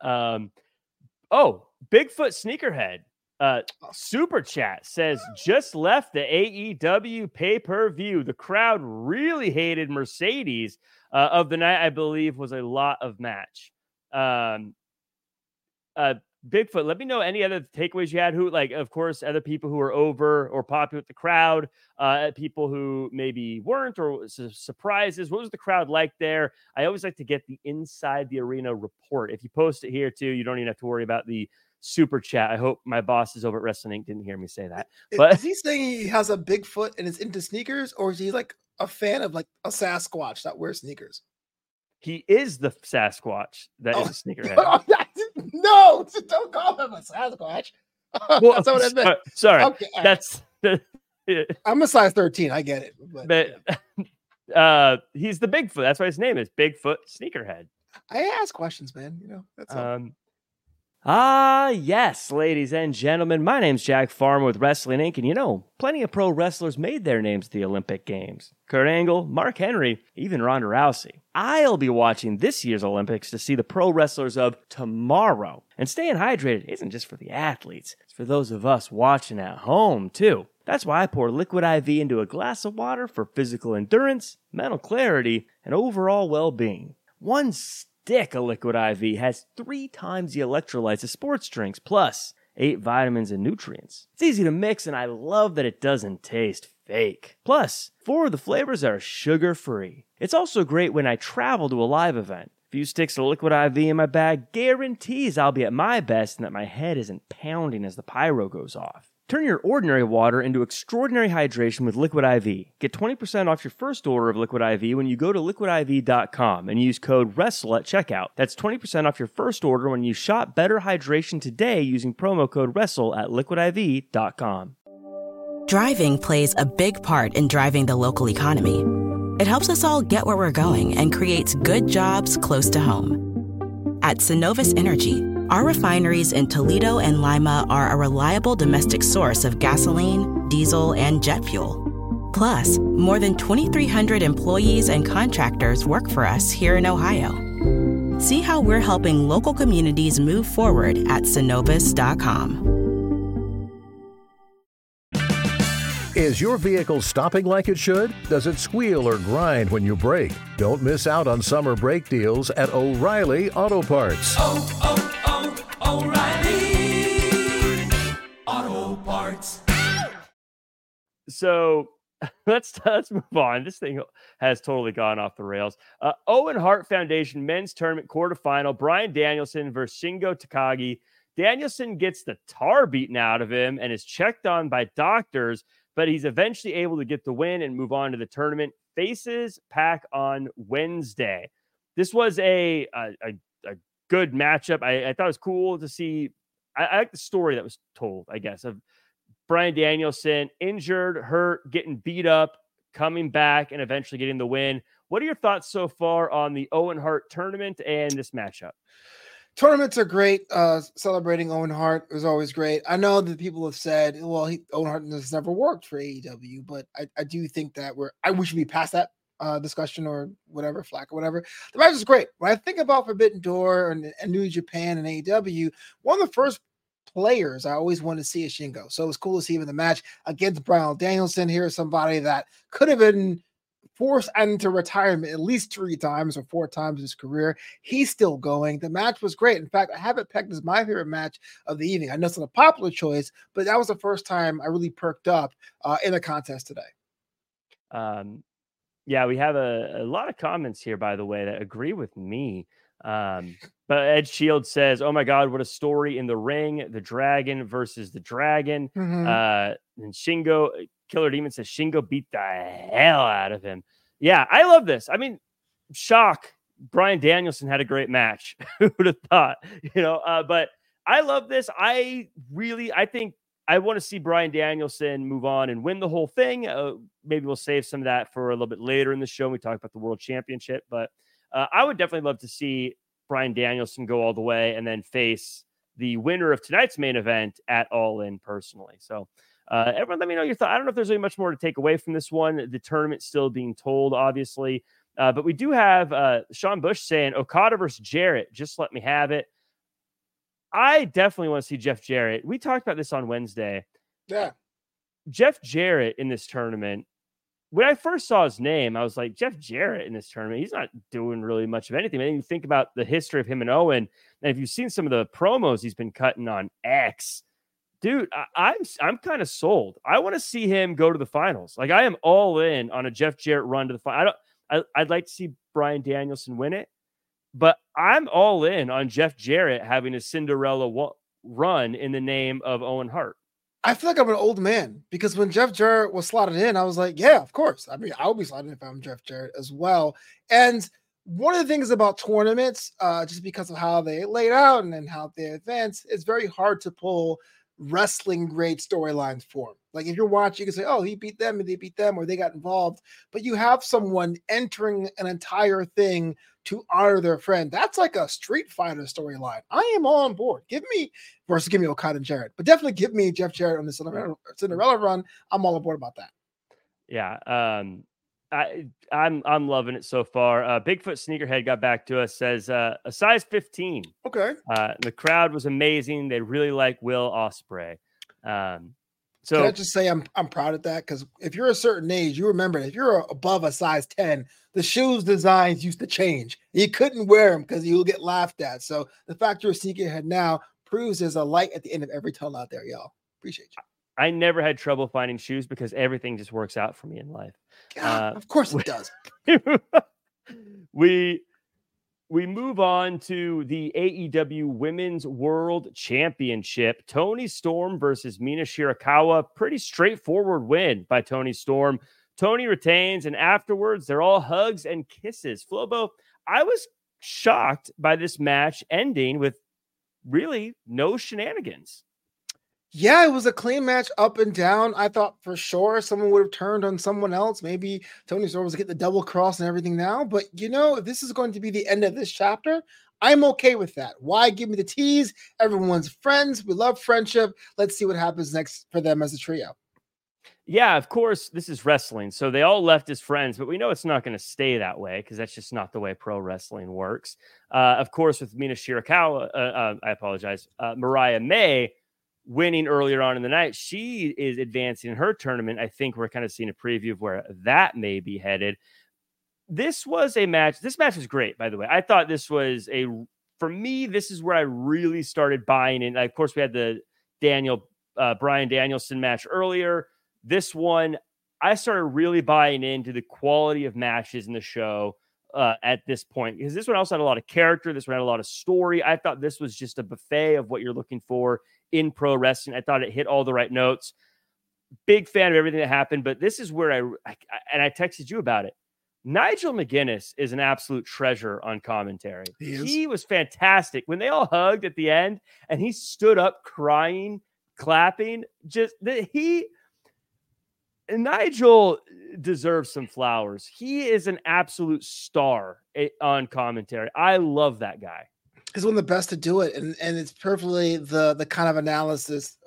Bigfoot Sneakerhead. Super Chat says just left the AEW pay-per-view. The crowd really hated Mercedes of the night. I believe was a lot of match. Bigfoot, let me know any other takeaways you had. Who, like, of course, other people who are over or popular with the crowd, people who maybe weren't, or surprises. What was the crowd like there? I always like to get the inside the arena report. If you post it here too, you don't even have to worry about the super chat. I hope my bosses over at Wrestling Inc. didn't hear me say that. But is he saying he has a Bigfoot and is into sneakers, or is he like a fan of like a Sasquatch that wears sneakers? He is the Sasquatch that is a sneakerhead. No, don't call him a Sasquatch. Well, that's what I meant. Sorry. Okay, that's I'm a size 13. I get it. But He's the Bigfoot. That's why his name is Bigfoot Sneakerhead. I ask questions, man. That's all. Yes, ladies and gentlemen, my name's Jack Farmer with Wrestling Inc. And plenty of pro wrestlers made their names at the Olympic Games. Kurt Angle, Mark Henry, even Ronda Rousey. I'll be watching this year's Olympics to see the pro wrestlers of tomorrow. And staying hydrated isn't just for the athletes, it's for those of us watching at home, too. That's why I pour Liquid IV into a glass of water for physical endurance, mental clarity, and overall well-being. One stick of Liquid IV has 3 times the electrolytes of sports drinks, plus 8 vitamins and nutrients. It's easy to mix, and I love that it doesn't taste fake. Plus, 4 of the flavors are sugar-free. It's also great when I travel to a live event. A few sticks of Liquid IV in my bag guarantees I'll be at my best and that my head isn't pounding as the pyro goes off. Turn your ordinary water into extraordinary hydration with Liquid IV. Get 20% off your first order of Liquid IV when you go to liquidiv.com and use code WRESTLE at checkout. That's 20% off your first order when you shop Better Hydration today using promo code WRESTLE at liquidiv.com. Driving plays a big part in driving the local economy. It helps us all get where we're going and creates good jobs close to home. At Synovus Energy, our refineries in Toledo and Lima are a reliable domestic source of gasoline, diesel, and jet fuel. Plus, more than 2,300 employees and contractors work for us here in Ohio. See how we're helping local communities move forward at Synovus.com. Is your vehicle stopping like it should? Does it squeal or grind when you brake? Don't miss out on summer brake deals at O'Reilly Auto Parts. O'Reilly Auto Parts. So let's move on. This thing has totally gone off the rails. Owen Hart Foundation men's tournament quarterfinal. Bryan Danielson versus Shingo Takagi. Danielson gets the tar beaten out of him and is checked on by doctors, but he's eventually able to get the win and move on to the tournament. Faces Pac on Wednesday. This was a good matchup. I thought it was cool to see. I like the story that was told, I guess, of Bryan Danielson injured, hurt, getting beat up, coming back, and eventually getting the win. What are your thoughts so far on the Owen Hart tournament and this matchup? Tournaments are great. Celebrating Owen Hart is always great. I know that people have said, well, Owen Hart has never worked for AEW, but I do think that we should be past that discussion or whatever, flack or whatever. The match is great. When I think about Forbidden Door and New Japan and AEW, one of the first players I always wanted to see is Shingo. So it was cool to see him in the match against Bryan Danielson. Here's somebody that could have been forced into retirement at least 3 times or 4 times in his career. He's still going. The match was great. In fact, I have it pegged as my favorite match of the evening. I know it's not a popular choice, but that was the first time I really perked up in a contest today. Yeah, we have a lot of comments here, by the way, that agree with me. But Ed Shield says, oh my God, what a story in the ring. The Dragon versus the Dragon. And Shingo, Killer Demon says Shingo beat the hell out of him. Yeah, I love this. I mean, shock. Bryan Danielson had a great match. Who would have thought? But I love this. I think I want to see Bryan Danielson move on and win the whole thing. Maybe we'll save some of that for a little bit later in the show. We talk about the World Championship, but I would definitely love to see Bryan Danielson go all the way and then face the winner of tonight's main event at All In personally. So everyone, let me know your thoughts. I don't know if there's really much more to take away from this one. The tournament still being told, obviously. But we do have Sean Bush saying Okada versus Jarrett. Just let me have it. I definitely want to see Jeff Jarrett. We talked about this on Wednesday. Yeah. Jeff Jarrett in this tournament. When I first saw his name, I was like, Jeff Jarrett in this tournament, he's not doing really much of anything. And then you think about the history of him and Owen, and if you've seen some of the promos he's been cutting on X, dude, I'm kind of sold. I want to see him go to the finals. Like, I am all in on a Jeff Jarrett run to the final. I'd like to see Bryan Danielson win it, but I'm all in on Jeff Jarrett having a Cinderella run in the name of Owen Hart. I feel like I'm an old man because when Jeff Jarrett was slotted in, I was like, yeah, of course. I mean, I'll be slotted in if I'm Jeff Jarrett as well. And one of the things about tournaments, just because of how they laid out and how they advance, it's very hard to pull wrestling grade storylines for them. Like if you're watching, you can say, oh, he beat them and they beat them or they got involved. But you have someone entering an entire thing to honor their friend. That's like a Street Fighter storyline. I am all on board. Give me Okada and Jarrett, but definitely give me Jeff Jarrett on the Cinderella run. I'm all on board about that. Yeah. I'm loving it so far. Bigfoot Sneakerhead got back to us, says a size 15. Okay. The crowd was amazing. They really like Will Ospreay. So can I just say I'm proud of that, because if you're a certain age, you remember if you're above a size 10, the shoes designs used to change. You couldn't wear them because you'll get laughed at. So the fact you're a sneakerhead now proves there's a light at the end of every tunnel out there, y'all. Appreciate you. I never had trouble finding shoes because everything just works out for me in life. Of course it does. We move on to the AEW Women's World Championship. Toni Storm versus Mina Shirakawa. Pretty straightforward win by Toni Storm. Toni retains, and afterwards, they're all hugs and kisses. Flobo, I was shocked by this match ending with really no shenanigans. Yeah, it was a clean match up and down. I thought for sure someone would have turned on someone else. Maybe Toni Storm was getting the double cross and everything now. But, if this is going to be the end of this chapter, I'm okay with that. Why give me the tease? Everyone's friends. We love friendship. Let's see what happens next for them as a trio. Yeah, of course, this is wrestling. So they all left as friends, but we know it's not going to stay that way because that's just not the way pro wrestling works. Of course, with Mina Shirakawa, Mariah May, winning earlier on in the night, she is advancing in her tournament. I think we're kind of seeing a preview of where that may be headed. This was a match. This match was great, by the way. I thought this was for me, this is where I really started buying in. Of course, we had the Bryan Danielson match earlier. This one, I started really buying into the quality of matches in the show at this point, because this one also had a lot of character. This one had a lot of story. I thought this was just a buffet of what you're looking for in pro wrestling. I thought it hit all the right notes. Big fan of everything that happened, but this is where I texted you about it. Nigel McGuinness is an absolute treasure on commentary. He was fantastic when they all hugged at the end and he stood up crying, clapping. Nigel deserves some flowers. He is an absolute star on commentary. I love that guy. He's one of the best to do it, and it's perfectly the kind of analyst,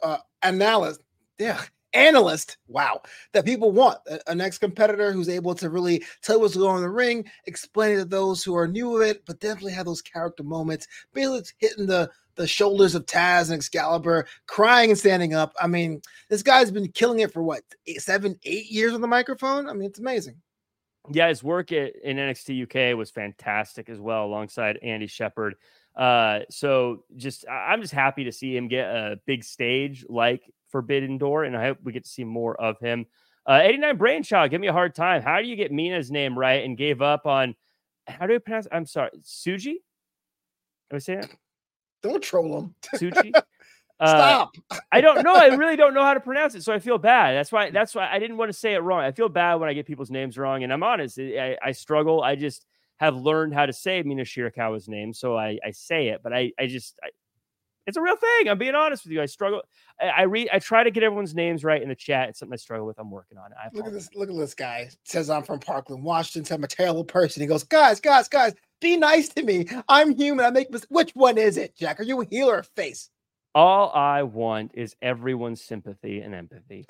wow, that people want. A next competitor who's able to really tell what's going on in the ring, explain it to those who are new of it, but definitely have those character moments. Basically hitting the shoulders of Taz and Excalibur, crying and standing up. I mean, this guy's been killing it for 7-8 years on the microphone. I mean, it's amazing. Yeah, his work in NXT UK was fantastic as well, alongside Andy Shepherd. So I'm just happy to see him get a big stage like Forbidden Door, and I hope we get to see more of him. 89 Brainchild, give me a hard time. How do you get Mina's name right and gave up on, how do I pronounce it? I'm sorry, Suji? Am I saying it? Don't troll him. Suji? Stop. I don't know. I really don't know how to pronounce it, so I feel bad. That's why I didn't want to say it wrong. I feel bad when I get people's names wrong, and I'm honest. I struggle. I just have learned how to say Mina Shirakawa's name, so I say it, but I it's a real thing. I'm being honest with you. I struggle. I try to get everyone's names right in the chat. It's something I struggle with. I'm working on it. Look at this guy. Says I'm from Parkland, Washington. I'm a terrible person. He goes, guys, be nice to me. I'm human. I make mistakes. Which one is it, Jack? Are you a heel or a face? All I want is everyone's sympathy and empathy.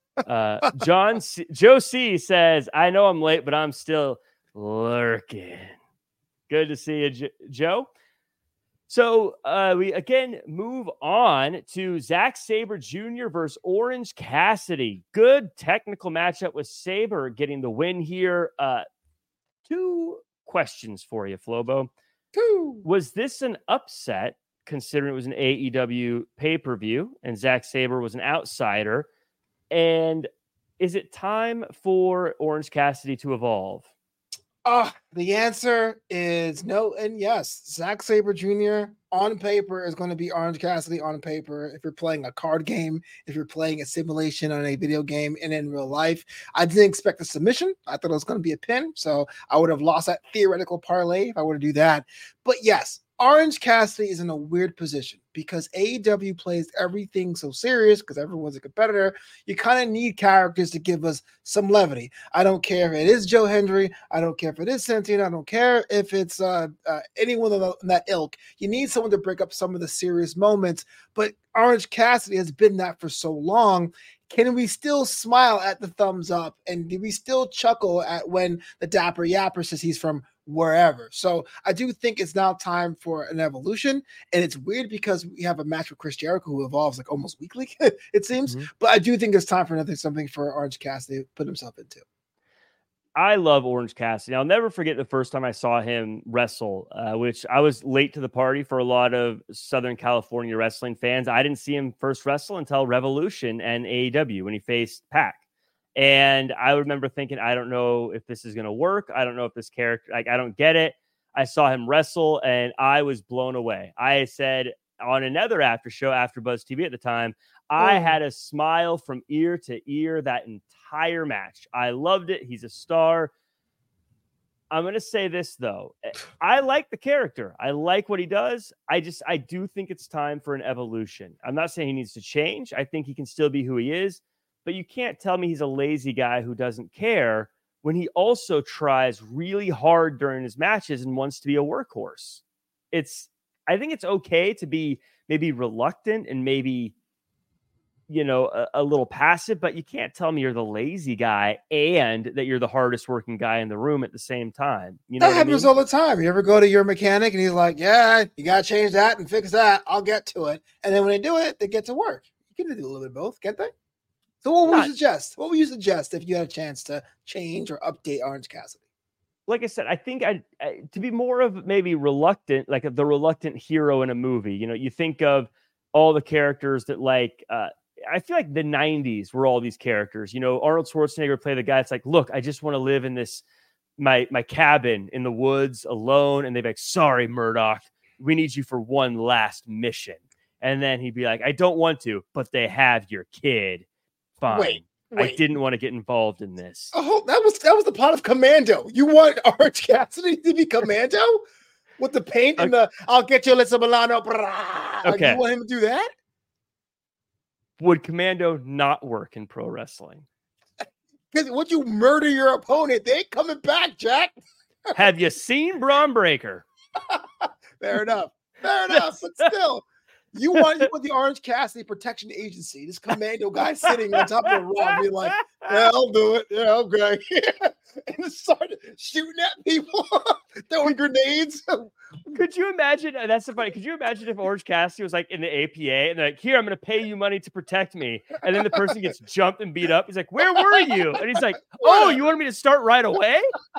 Joe C says, I know I'm late, but I'm still lurking. Good to see you, Joe. So we again move on to Zack Sabre Jr. versus Orange Cassidy. Good technical matchup with Sabre getting the win here. Two questions for you, Flobo. Was this an upset, considering it was an AEW pay-per-view and Zack Sabre was an outsider? And is it time for Orange Cassidy to evolve? The answer is no and yes. Zack Sabre Jr. on paper is going to be Orange Cassidy on paper. If you're playing a card game, if you're playing a simulation on a video game and in real life, I didn't expect a submission. I thought it was going to be a pin, so I would have lost that theoretical parlay if I were to do that. But yes, Orange Cassidy is in a weird position because AEW plays everything so serious because everyone's a competitor. You kind of need characters to give us some levity. I don't care if it is Joe Hendry. I don't care if it is Santino. I don't care if it's anyone in that ilk. You need someone to break up some of the serious moments. But Orange Cassidy has been that for so long. Can we still smile at the thumbs up? And do we still chuckle at when the Dapper Yapper says he's from wherever? So I do think it's now time for an evolution. And it's weird because we have a match with Chris Jericho who evolves like almost weekly, it seems. Mm-hmm. But I do think it's time for something for Orange Cassidy to put himself into. I love Orange Cassidy. I'll never forget the first time I saw him wrestle, which I was late to the party for a lot of Southern California wrestling fans. I didn't see him first wrestle until Revolution and AEW when he faced Pac. And I remember thinking, I don't know if this is going to work. I don't know if this character, like, I don't get it. I saw him wrestle and I was blown away. I said on another after show, after Buzz TV at the time, I had a smile from ear to ear that entire match. I loved it. He's a star. I'm going to say this, though. I like the character. I like what he does. I do think it's time for an evolution. I'm not saying he needs to change. I think he can still be who he is. But you can't tell me he's a lazy guy who doesn't care when he also tries really hard during his matches and wants to be a workhorse. I think it's okay to be maybe reluctant and maybe, a little passive, but you can't tell me you're the lazy guy and that you're the hardest working guy in the room at the same time. That happens all the time. You ever go to your mechanic and he's like, yeah, you got to change that and fix that. I'll get to it. And then when they do it, they get to work. You can do a little bit of both, can't they? So what would you suggest? What would you suggest if you had a chance to change or update Orange Cassidy? Like I said, I think to be more of maybe reluctant, like the reluctant hero in a movie. You think of all the characters that I feel like the 90s were all these characters. Arnold Schwarzenegger would play the guy. It's like, look, I just want to live in this, my cabin in the woods alone. And they'd be like, sorry, Murdoch, we need you for one last mission. And then he'd be like, I don't want to, but they have your kid. Fine. Wait. I didn't want to get involved in this. Oh, that was the plot of Commando. You want Orange Cassidy to be Commando with the paint and the I'll get you, Alyssa Milano. Okay. You want him to do that? Would Commando not work in pro wrestling? Because once you murder your opponent, they ain't coming back, Jack. Have you seen Braun Breaker? Fair enough. But still. You want the Orange Cassidy Protection Agency, this Commando guy sitting on top of a rock, being like, yeah, I'll do it. Yeah, okay. And started shooting at people, throwing grenades. Could you imagine? That's so funny. Could you imagine if Orange Cassidy was like in the APA and they're like, here, I'm going to pay you money to protect me. And then the person gets jumped and beat up. He's like, where were you? And he's like, oh, you wanted me to start right away?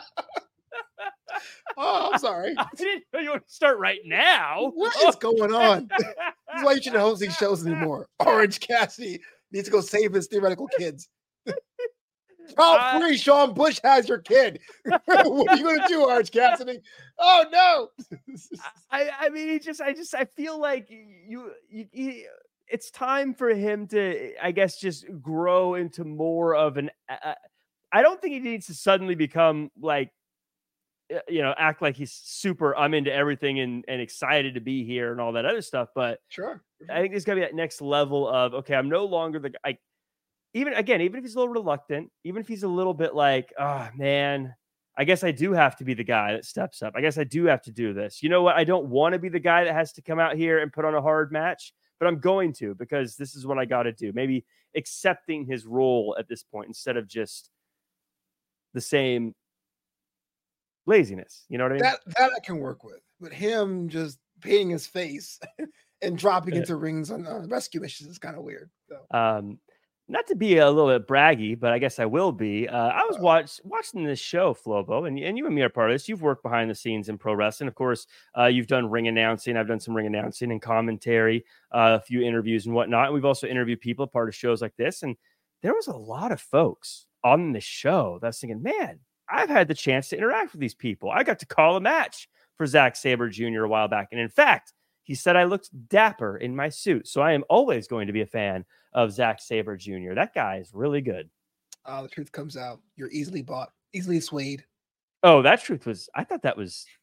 Oh, I'm sorry. I didn't know you want to start right now. What is going on? This is why you shouldn't host these shows anymore. Orange Cassidy needs to go save his theoretical kids. Child free, Sean Bush has your kid. What are you going to do, Orange Cassidy? Oh, no. I mean, I feel like it's time for him to, I guess, just grow into more of an, I don't think he needs to suddenly become like, act like he's super, I'm into everything and excited to be here and all that other stuff. But sure. I think there's got to be that next level of, okay, I'm no longer the guy. Even if he's a little reluctant, even if he's a little bit like, oh man, I guess I do have to be the guy that steps up. I guess I do have to do this. You know what? I don't want to be the guy that has to come out here and put on a hard match, but I'm going to, because this is what I got to do. Maybe accepting his role at this point instead of just the same laziness. You know what I mean? That I can work with. But him just painting his face and dropping into rings on rescue missions is kind of weird. So. Not to be a little bit braggy, but I guess I will be. I was watching this show, Flobo, and you and me are part of this. You've worked behind the scenes in pro wrestling. Of course, you've done ring announcing. I've done some ring announcing and commentary, a few interviews and whatnot. And we've also interviewed people part of shows like this. And there was a lot of folks on the show that's thinking, man, I've had the chance to interact with these people. I got to call a match for Zack Sabre Jr. a while back. And in fact, he said I looked dapper in my suit. So I am always going to be a fan of Zack Sabre Jr. That guy is really good. The truth comes out. You're easily bought, easily swayed. Oh, that truth was, I thought that was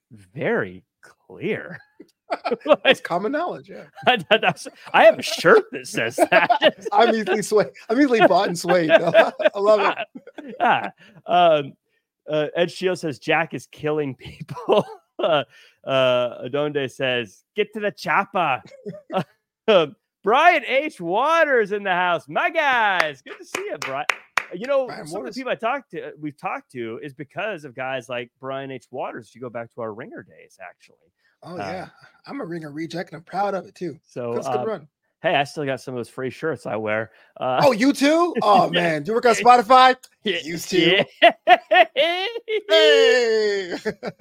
very clear. It's common knowledge. Yeah. I have a shirt that says that. I'm easily bought and swayed. I love it. Ed Shields says Jack is killing people. Adonde says, get to the chopper. Brian H. Waters in the house. My guys, good to see you, Brian. You know, some of the people we've talked to is because of guys like Brian H. Waters. If you go back to our Ringer days, actually. Oh yeah, I'm a Ringer reject, and I'm proud of it too. So that's a good run. Hey, I still got some of those free shirts I wear. Oh, you too? Oh man, do you work on Spotify? Used to. Hey.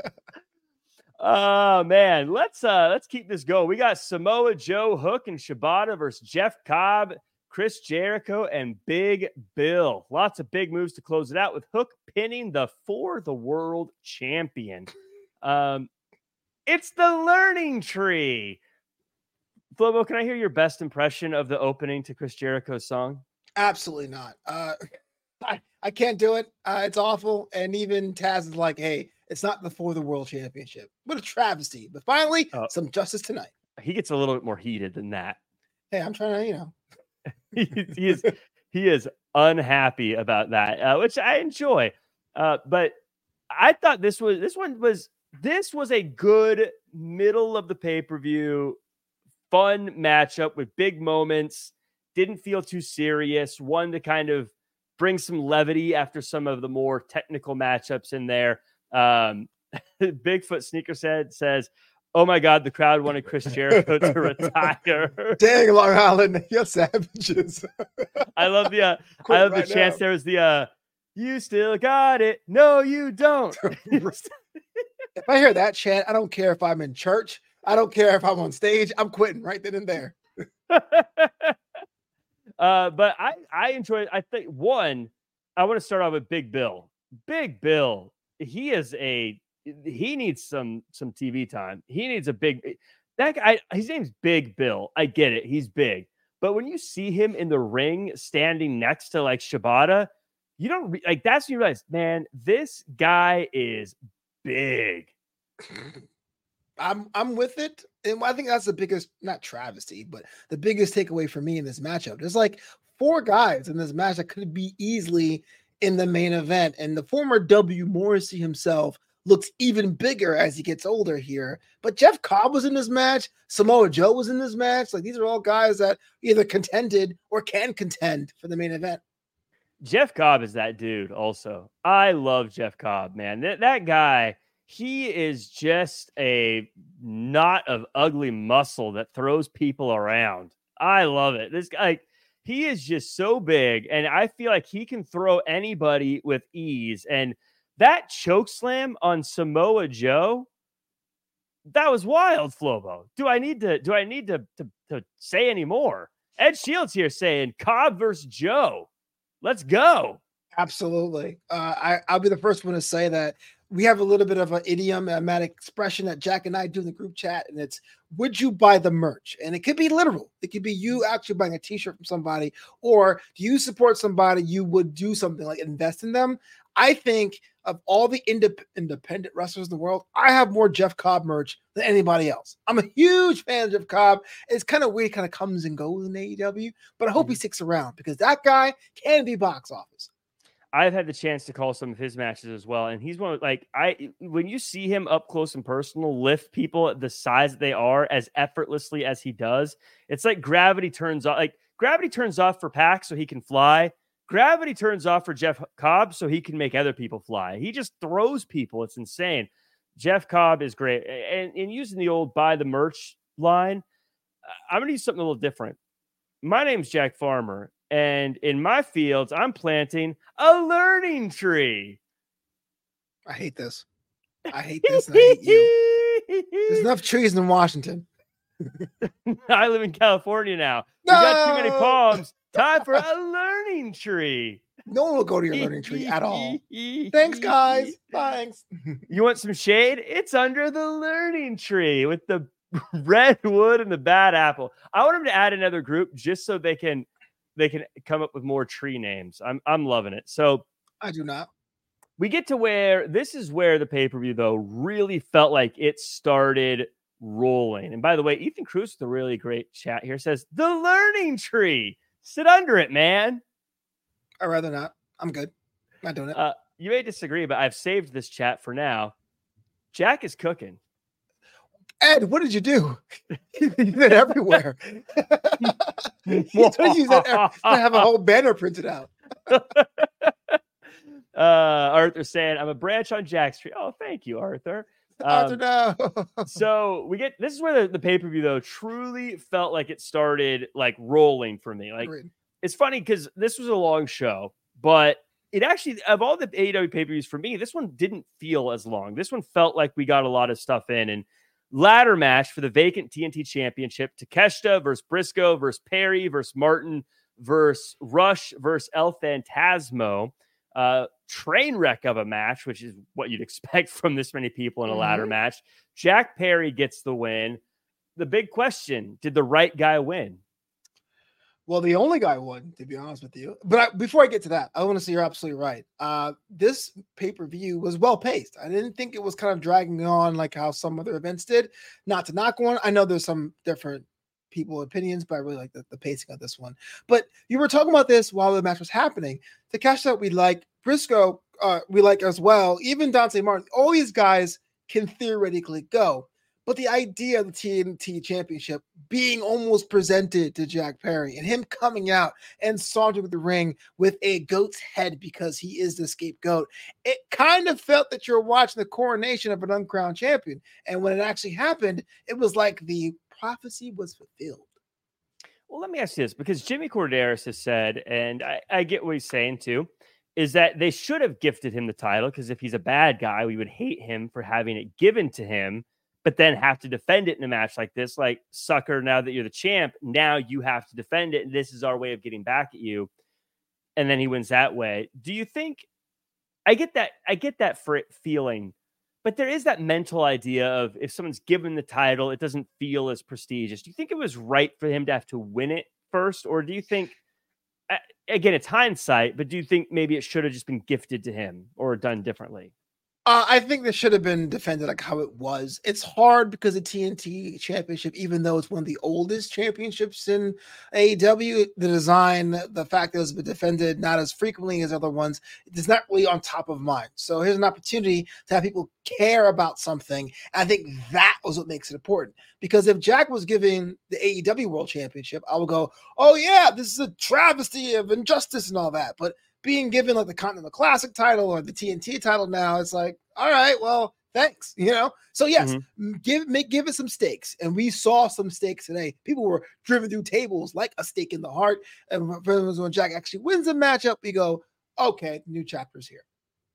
Oh man, let's keep this going. We got Samoa Joe, Hook, and Shibata versus Jeff Cobb, Chris Jericho, and Big Bill. Lots of big moves to close it out, with Hook pinning the For the World champion. It's the learning tree. Flobo, can I hear your best impression of the opening to Chris Jericho's song? Absolutely not. I can't do it. It's awful. And even Taz is like, hey, it's not the For the World Championship. What a travesty. But finally, some justice tonight. He gets a little bit more heated than that. Hey, I'm trying he to, is unhappy about that, which I enjoy. But I thought this was a good middle of the pay-per-view, fun matchup with big moments. Didn't feel too serious. One to kind of bring some levity after some of the more technical matchups in there. Bigfoot Sneakerhead says, oh my God, the crowd wanted Chris Jericho to retire. Dang, Long Island, you're savages. I love the chance. There was the you still got it. No, you don't. If I hear that chant, I don't care if I'm in church. I don't care if I'm on stage. I'm quitting right then and there. But I enjoy it. I think I want to start off with Big Bill. Big Bill, he needs some TV time. He needs that guy. His name's Big Bill. I get it. He's big. But when you see him in the ring standing next to like Shibata, you don't like, that's when you realize, man, this guy is big. I'm with it. And I think that's the biggest, not travesty, but the biggest takeaway for me in this matchup. There's like 4 guys in this match that could be easily in the main event. And the former W. Morrissey himself looks even bigger as he gets older here. But Jeff Cobb was in this match. Samoa Joe was in this match. Like, these are all guys that either contended or can contend for the main event. Jeff Cobb is that dude also. I love Jeff Cobb, man. That guy, he is just a knot of ugly muscle that throws people around. I love it. This guy, he is just so big, and I feel like he can throw anybody with ease. And that choke slam on Samoa Joe, that was wild, Flobo. Do I need to say any more? Ed Shields here saying Cobb versus Joe. Let's go. Absolutely. I'll be the first one to say that we have a little bit of an idiomatic expression that Jack and I do in the group chat, and it's, would you buy the merch? And it could be literal. It could be you actually buying a t-shirt from somebody, or do you support somebody, you would do something like invest in them. I think of all the independent wrestlers in the world, I have more Jeff Cobb merch than anybody else. I'm a huge fan of Jeff Cobb. It's kind of weird, kind of comes and goes in AEW, but I hope he sticks around because that guy can be box office. I've had the chance to call some of his matches as well. And he's one of, like, when you see him up close and personal, lift people the size that they are as effortlessly as he does, it's like gravity turns off. Like, gravity turns off for Pac so he can fly. Gravity turns off for Jeff Cobb so he can make other people fly. He just throws people. It's insane. Jeff Cobb is great. And using the old buy the merch line, I'm going to use something a little different. My name's Jack Farmer. And in my fields, I'm planting a learning tree. I hate this. I hate this. And I hate you. There's enough trees in Washington. I live in California now. No! We got too many palms. Time for a learning tree. No one will go to your learning tree at all. Thanks, guys. Thanks. You want some shade? It's under the learning tree with the redwood and the bad apple. I want them to add another group just so they can come up with more tree names. I'm loving it. So I do not. we get to where this is where the pay-per-view, though, really felt like it started rolling. And by the way, Ethan Cruz with a really great chat here says, the learning tree. Sit under it, man. I'd rather not. I'm good. Not doing it. You may disagree, but I've saved this chat for now. Jack is cooking. Ed, what did you do? You did it everywhere. You have a whole banner printed out. Arthur saying, I'm a branch on Jack's tree. Oh, thank you, Arthur. Arthur, no. So this is where the pay-per-view, though, truly felt like it started like rolling for me. Like, Agreed. It's funny because this was a long show, but it actually, of all the AEW pay-per-views for me, this one didn't feel as long. This one felt like we got a lot of stuff in. And ladder match for the vacant TNT Championship, Takeshita versus Briscoe versus Perry versus Martin versus Rush versus El Phantasmo. Train wreck of a match, which is what you'd expect from this many people in a ladder match. Jack Perry gets the win. The big question, did the right guy win? Well, the only guy won, to be honest with you. But before I get to that, I want to say you're absolutely right. This pay-per-view was well-paced. I didn't think it was kind of dragging on like how some other events did. Not to knock one. I know there's some different people opinions, but I really like the pacing of this one. But you were talking about this while the match was happening. Takeshita we like, Briscoe we like as well. Even Dante Martin. All these guys can theoretically go. But the idea of the TNT Championship being almost presented to Jack Perry and him coming out and sauntering the ring with a goat's head because he is the scapegoat, it kind of felt that you're watching the coronation of an uncrowned champion. And when it actually happened, it was like the prophecy was fulfilled. Well, let me ask you this, because Jimmy Corderas has said, and I get what he's saying too, is that they should have gifted him the title, because if he's a bad guy, we would hate him for having it given to him, but then have to defend it in a match like this. Like, sucker, now that you're the champ, now you have to defend it, and this is our way of getting back at you. And then he wins that way. Do you think, I get that feeling, but there is that mental idea of if someone's given the title, it doesn't feel as prestigious. Do you think it was right for him to have to win it first? Or do you think, again, it's hindsight, but do you think maybe it should have just been gifted to him or done differently? I think this should have been defended like how it was. It's hard because the TNT Championship, even though it's one of the oldest championships in AEW, the design, the fact that it's been defended not as frequently as other ones, it's not really on top of mind. So here's an opportunity to have people care about something. I think that was what makes it important. Because if Jack was giving the AEW World Championship, I would go, oh yeah, this is a travesty of injustice and all that. But being given like the Continental Classic title or the TNT title now, it's like, all right, well, thanks, So yes, give it some stakes, and we saw some stakes today. People were driven through tables like a stake in the heart. And when Jack actually wins a matchup, we go, okay, new chapter's here.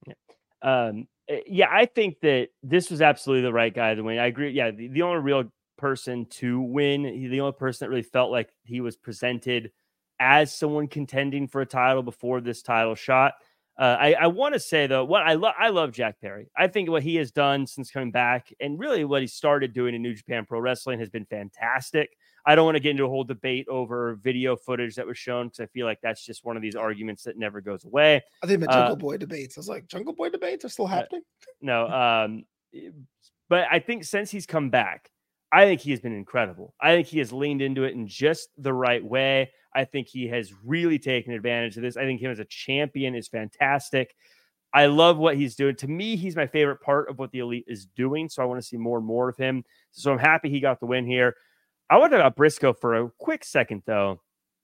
Yeah, I think that this was absolutely the right guy to win. I agree. Yeah, the only real person to win, the only person that really felt like he was presented as someone contending for a title before this title shot. I want to say, though, I love Jack Perry. I think what he has done since coming back, and really what he started doing in New Japan Pro Wrestling, has been fantastic. I don't want to get into a whole debate over video footage that was shown, because I feel like that's just one of these arguments that never goes away. I think the Jungle Boy debates. I was like, Jungle Boy debates are still happening? No. But I think since he's come back, I think he has been incredible. I think he has leaned into it in just the right way. I think he has really taken advantage of this. I think him as a champion is fantastic. I love what he's doing. To me, he's my favorite part of what the Elite is doing, so I want to see more and more of him. So I'm happy he got the win here. I want to talk about Briscoe for a quick second, though.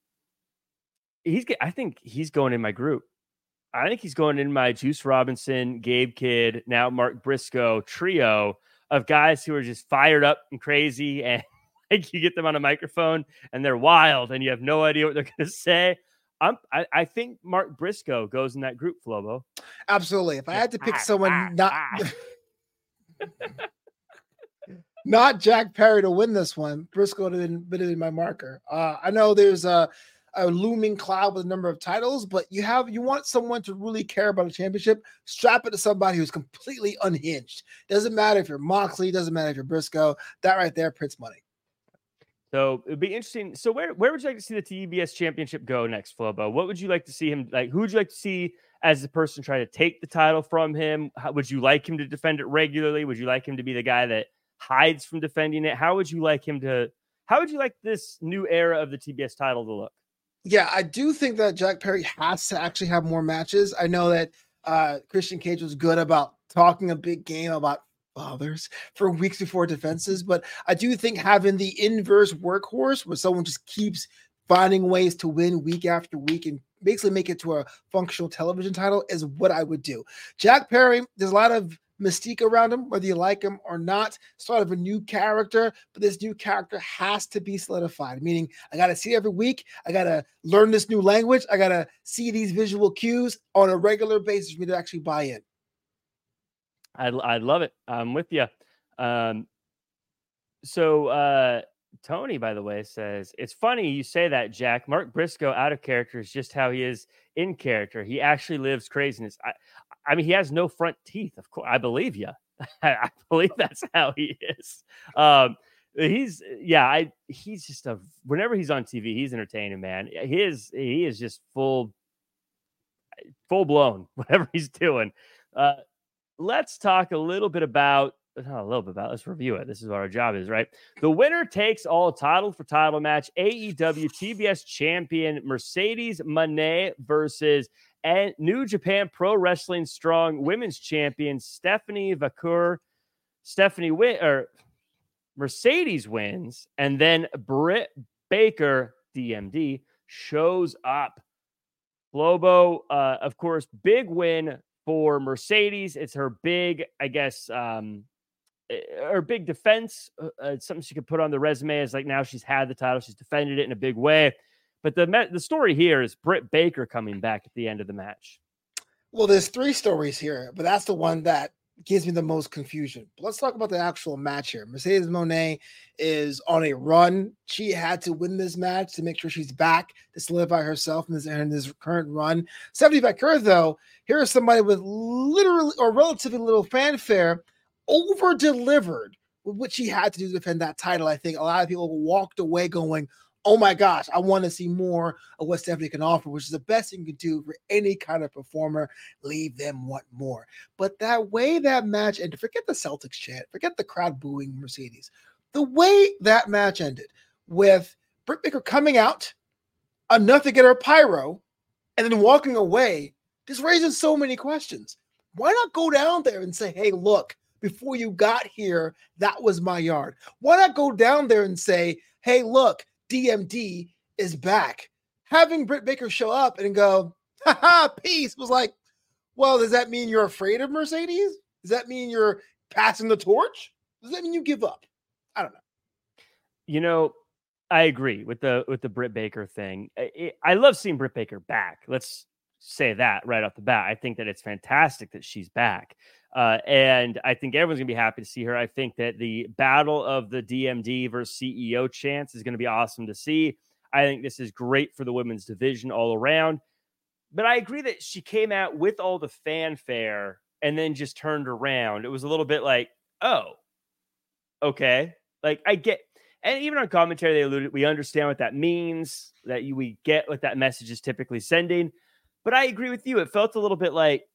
I think he's going in my group. I think he's going in my Juice Robinson, Gabe Kidd, now Mark Briscoe trio of guys who are just fired up and crazy, and like you get them on a microphone and they're wild and you have no idea what they're going to say. I think Mark Briscoe goes in that group, Flobo. Absolutely. If I had to pick someone not Jack Perry to win this one, Briscoe would have been my marker. I know there's a looming cloud with a number of titles, but you want someone to really care about a championship, strap it to somebody who's completely unhinged. Doesn't matter if you're Moxley, doesn't matter if you're Briscoe. That right there prints money. So it'd be interesting. So where would you like to see the TBS championship go next, Flobo? What would you like to see him, like, who would you like to see as the person trying to take the title from him? Would you like him to defend it regularly? Would you like him to be the guy that hides from defending it? How would you like this new era of the TBS title to look? Yeah, I do think that Jack Perry has to actually have more matches. I know that Christian Cage was good about talking a big game about fathers for weeks before defenses, but I do think having the inverse workhorse where someone just keeps finding ways to win week after week and basically make it to a functional television title is what I would do. Jack Perry, there's a lot of mystique around him, whether you like him or not, sort of a new character, but this new character has to be solidified, meaning I got to see it every week. I got to learn this new language. I got to see these visual cues on a regular basis for me to actually buy in. I love it. I'm with you. Tony, by the way, says, it's funny you say that, Jack. Mark Briscoe out of character is just how he is in character. He actually lives craziness. I mean, he has no front teeth. Of course, I believe you. I believe that's how he is. He's just whenever he's on TV, he's entertaining, man. He is just full blown, whatever he's doing. Let's talk a little bit about, let's review it. This is what our job is, right? The winner takes all title for title match. AEW TBS champion Mercedes Moné versus New Japan Pro Wrestling Strong Women's Champion Stephanie Vaquer. Mercedes wins, and then Britt Baker, DMD, shows up. Lobo, of course, big win for Mercedes. It's her big, her big defense. Something she could put on the resume is like, now she's had the title. She's defended it in a big way. But the story here is Britt Baker coming back at the end of the match. Well, there's 3 stories here, but that's the one that gives me the most confusion. But let's talk about the actual match here. Mercedes Moné is on a run. She had to win this match to make sure she's back to solidify herself in this current run. Stephanie Vaquer, though, here is somebody with literally or relatively little fanfare, over-delivered with what she had to do to defend that title. I think a lot of people walked away going, oh my gosh, I want to see more of what Stephanie can offer, which is the best thing you can do for any kind of performer. Leave them want more. But that way that match ended, forget the Celtics chant, forget the crowd booing Mercedes. The way that match ended with Britt Baker coming out, enough to get her pyro, and then walking away, just raises so many questions. Why not go down there and say, hey, look, before you got here, that was my yard. Why not go down there and say, hey, look, DMD is back. Having Britt Baker show up and go, haha, peace, was like, well, does that mean you're afraid of Mercedes? Does that mean you're passing the torch? Does that mean you give up? I don't know. You know, I agree with the Britt Baker thing. I love seeing Britt Baker back. Let's say that right off the bat. I think that it's fantastic that she's back. And I think everyone's going to be happy to see her. I think that the battle of the DMD versus CEO chance is going to be awesome to see. I think this is great for the women's division all around. But I agree that she came out with all the fanfare and then just turned around. It was a little bit like, oh, okay. Like, I get, and even on commentary, they alluded, we understand what that means, that we get what that message is typically sending. But I agree with you. It felt a little bit like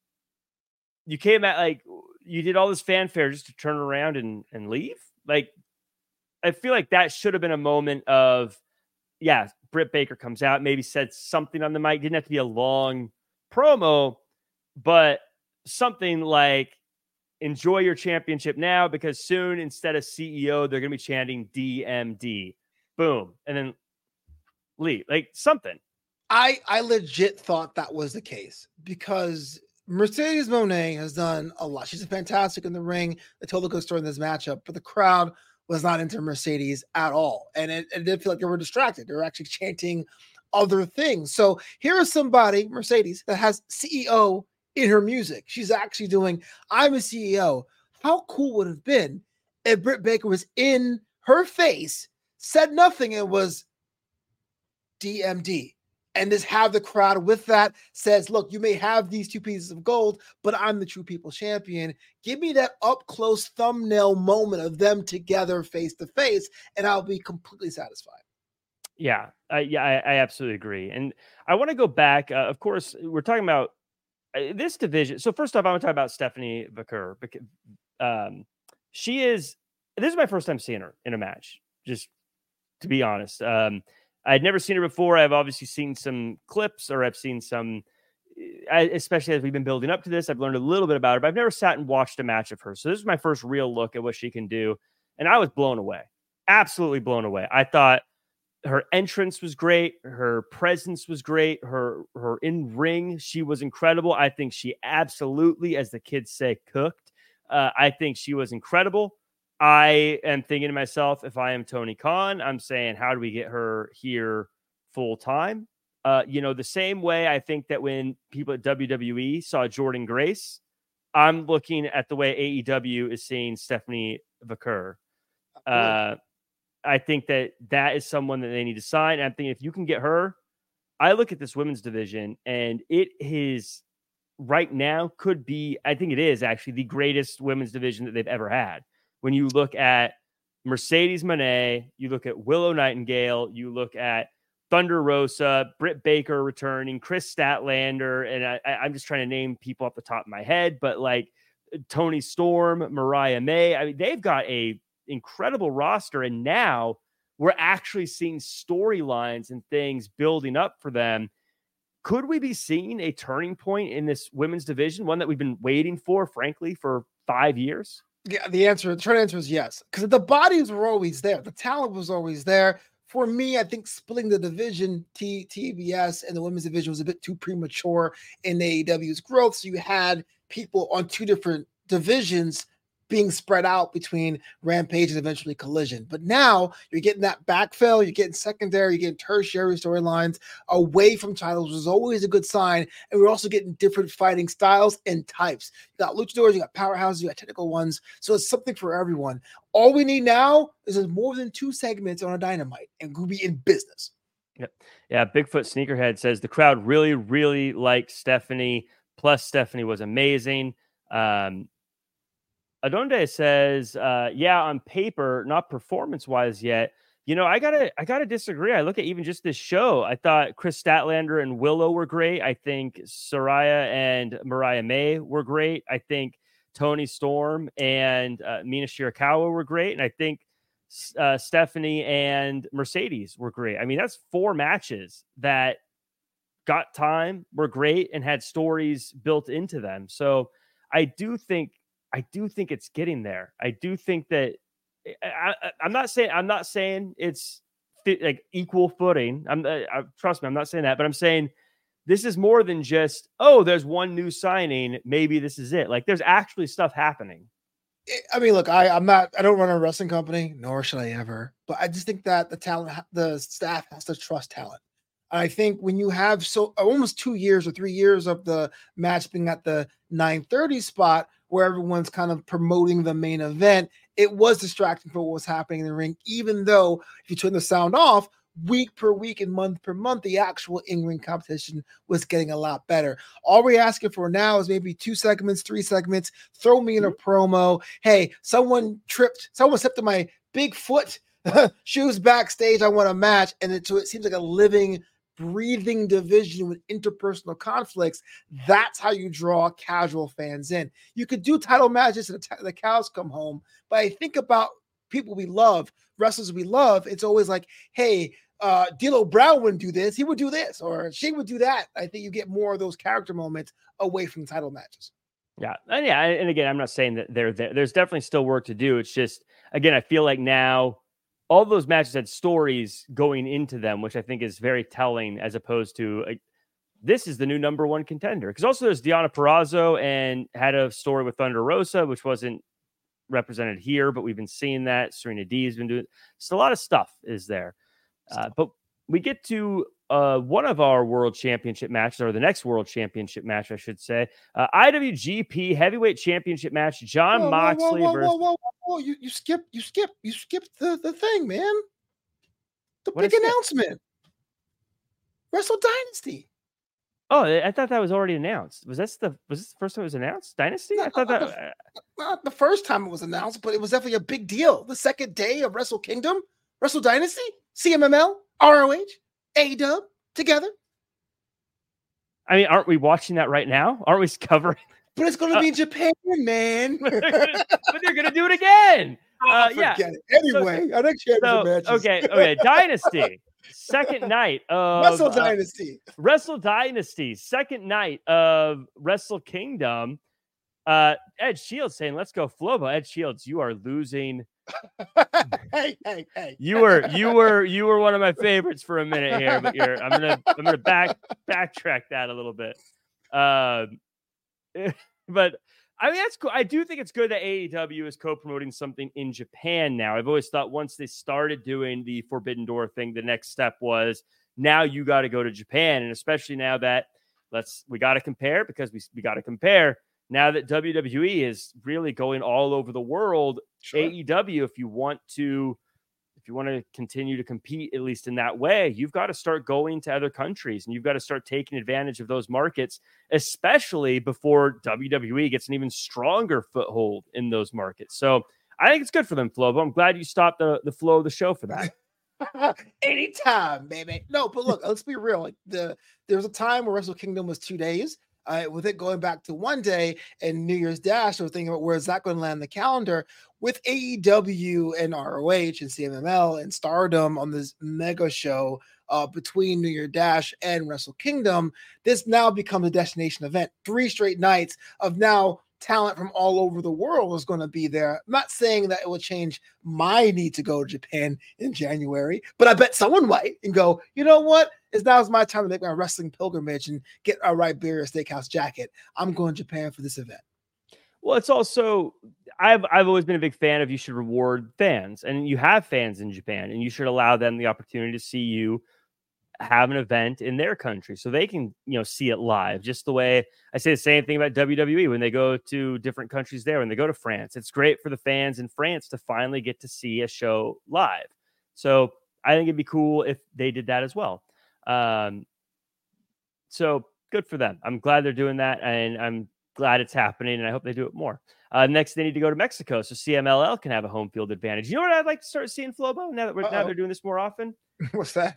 you came out, like you did all this fanfare just to turn around and leave. Like, I feel like that should have been a moment of, yeah, Britt Baker comes out, maybe said something on the mic. Didn't have to be a long promo, but something like, enjoy your championship now, because soon, instead of CEO, they're going to be chanting DMD. Boom. And then leave. Like, something. I legit thought that was the case, because Mercedes Moné has done a lot. She's fantastic in the ring. They told a good story in this matchup, but the crowd was not into Mercedes at all. And it did feel like they were distracted. They were actually chanting other things. So here is somebody, Mercedes, that has CEO in her music. She's actually doing, I'm a CEO. How cool would it have been if Britt Baker was in her face, said nothing, and was DMD? And just have the crowd with that, says, look, you may have these 2 pieces of gold, but I'm the true people champion. Give me that up close thumbnail moment of them together face to face, and I'll be completely satisfied. Yeah, I absolutely agree. And I want to go back. Of course, we're talking about this division. So first off, I want to talk about Stephanie Vaquer. This is my first time seeing her in a match, just to be honest. I'd never seen her before. I've obviously seen some clips, or I've seen some, especially as we've been building up to this, I've learned a little bit about her, but I've never sat and watched a match of her. So this is my first real look at what she can do. And I was blown away, absolutely blown away. I thought her entrance was great. Her presence was great. Her in ring, she was incredible. I think she absolutely, as the kids say, cooked. I think she was incredible. I am thinking to myself, if I am Tony Khan, I'm saying, how do we get her here full time? The same way I think that when people at WWE saw Jordynne Grace, I'm looking at the way AEW is seeing Stephanie Vaquer. I think that is someone that they need to sign. And I'm thinking if you can get her, I look at this women's division and it is right now could be, I think it is actually the greatest women's division that they've ever had. When you look at Mercedes Moné, you look at Willow Nightingale, you look at Thunder Rosa, Britt Baker returning, Chris Statlander, and I'm just trying to name people off the top of my head, but like Toni Storm, Mariah May. I mean, they've got a incredible roster, and now we're actually seeing storylines and things building up for them. Could we be seeing a turning point in this women's division, one that we've been waiting for, frankly, for 5 years? Yeah, the short answer is yes, because the bodies were always there. The talent was always there. For me, I think splitting the division, TBS and the women's division, was a bit too premature in AEW's growth. So you had people on two different divisions being spread out between Rampage and eventually Collision. But now you're getting that backfill, you're getting secondary, you're getting tertiary storylines away from titles, which is always a good sign. And we're also getting different fighting styles and types. You got luchadors, you got powerhouses, you got technical ones. So it's something for everyone. All we need now is more than 2 segments on a Dynamite, and we'll be in business. Yep. Yeah, Bigfoot Sneakerhead says the crowd really, really liked Stephanie. Plus, Stephanie was amazing. Adonde says, yeah, on paper, not performance-wise yet. I gotta disagree. I look at even just this show. I thought Chris Statlander and Willow were great. I think Saraya and Mariah May were great. I think Toni Storm and Mina Shirakawa were great. And I think Stephanie and Mercedes were great. I mean, that's 4 matches that got time, were great, and had stories built into them. So I do think it's getting there. I do think that I'm not saying it's like equal footing. Trust me, I'm not saying that, but I'm saying this is more than just, there's one new signing, maybe this is it. Like, there's actually stuff happening. I mean, look, I don't run a wrestling company, nor should I ever, but I just think that the staff has to trust talent. I think when you have almost 2 years or 3 years of the match being at the 9:30 spot, where everyone's kind of promoting the main event, it was distracting for what was happening in the ring, even though if you turn the sound off, week per week and month per month, the actual in-ring competition was getting a lot better. All we're asking for now is maybe 2 segments, 3 segments, throw me in a promo. Hey, someone stepped on my big foot shoes backstage, I want a match. And so it seems like a living, breathing division with interpersonal conflicts. That's how you draw casual fans in. You could do title matches and the cows come home, but I think about people we love, wrestlers we love. It's always like, hey, D'Lo Brown wouldn't do this, he would do this, or she would do that. I think you get more of those character moments away from title matches. Yeah. And again, I'm not saying that they're there. There's definitely still work to do. It's just, again, I feel like now all those matches had stories going into them, which I think is very telling, as opposed to this is the new number 1 contender. Because also there's Deonna Purrazzo and had a story with Thunder Rosa, which wasn't represented here, but we've been seeing that. Serena D has been doing. So a lot of stuff is there. But we get to one of our world championship matches, or the next world championship match, I should say. IWGP Heavyweight Championship match. Jon Moxley versus. Whoa, you skipped the thing, man. The big announcement. Wrestle Dynasty. Oh, I thought that was already announced. Was this the first time it was announced? Dynasty? I thought that not the first time it was announced, but it was definitely a big deal. The second day of Wrestle Kingdom, Wrestle Dynasty, CMML, ROH, AEW together. I mean, aren't we watching that right now? Aren't we covering? But it's going to be in Japan, man. But they're going to do it again. Forget it. Anyway, our next championship match. Okay. Dynasty. Second night of Wrestle Dynasty. Wrestle Dynasty. Second night of Wrestle Kingdom. Ed Shields saying, "Let's go, Flobo." Ed Shields, you are losing. Hey. You were one of my favorites for a minute here, but I'm gonna backtrack that a little bit. But I mean, that's cool. I do think it's good that AEW is co-promoting something in Japan now. I've always thought once they started doing the Forbidden Door thing, the next step was now you got to go to Japan, and especially now that we got to compare because we got to compare. Now that WWE is really going all over the world, sure. AEW, if you want to continue to compete, at least in that way, you've got to start going to other countries and you've got to start taking advantage of those markets, especially before WWE gets an even stronger foothold in those markets. So I think it's good for them, Flobo. I'm glad you stopped the flow of the show for that. Anytime, baby. No, but look, let's be real. Like there was a time where Wrestle Kingdom was 2 days. With it going back to 1 day and New Year's Dash, I was thinking about where is that going to land on the calendar with AEW and ROH and CMLL and Stardom on this mega show between New Year's Dash and Wrestle Kingdom. This now becomes a destination event. 3 straight nights of now talent from all over the world is going to be there. I'm not saying that it will change my need to go to Japan in January, but I bet someone might and go, you know what? Now's my time to make my wrestling pilgrimage and get a Riberia Steakhouse jacket. I'm going to Japan for this event. Well, it's also, I've always been a big fan of you should reward fans, and you have fans in Japan, and you should allow them the opportunity to see you have an event in their country so they can, see it live. Just the way I say the same thing about WWE when they go to different countries there, when they go to France, it's great for the fans in France to finally get to see a show live. So I think it'd be cool if they did that as well. So good for them. I'm glad they're doing that, and I'm glad it's happening, and I hope they do it more. Next, they need to go to Mexico so CMLL can have a home field advantage. You know what I'd like to start seeing, Flobo, now they're doing this more often? What's that?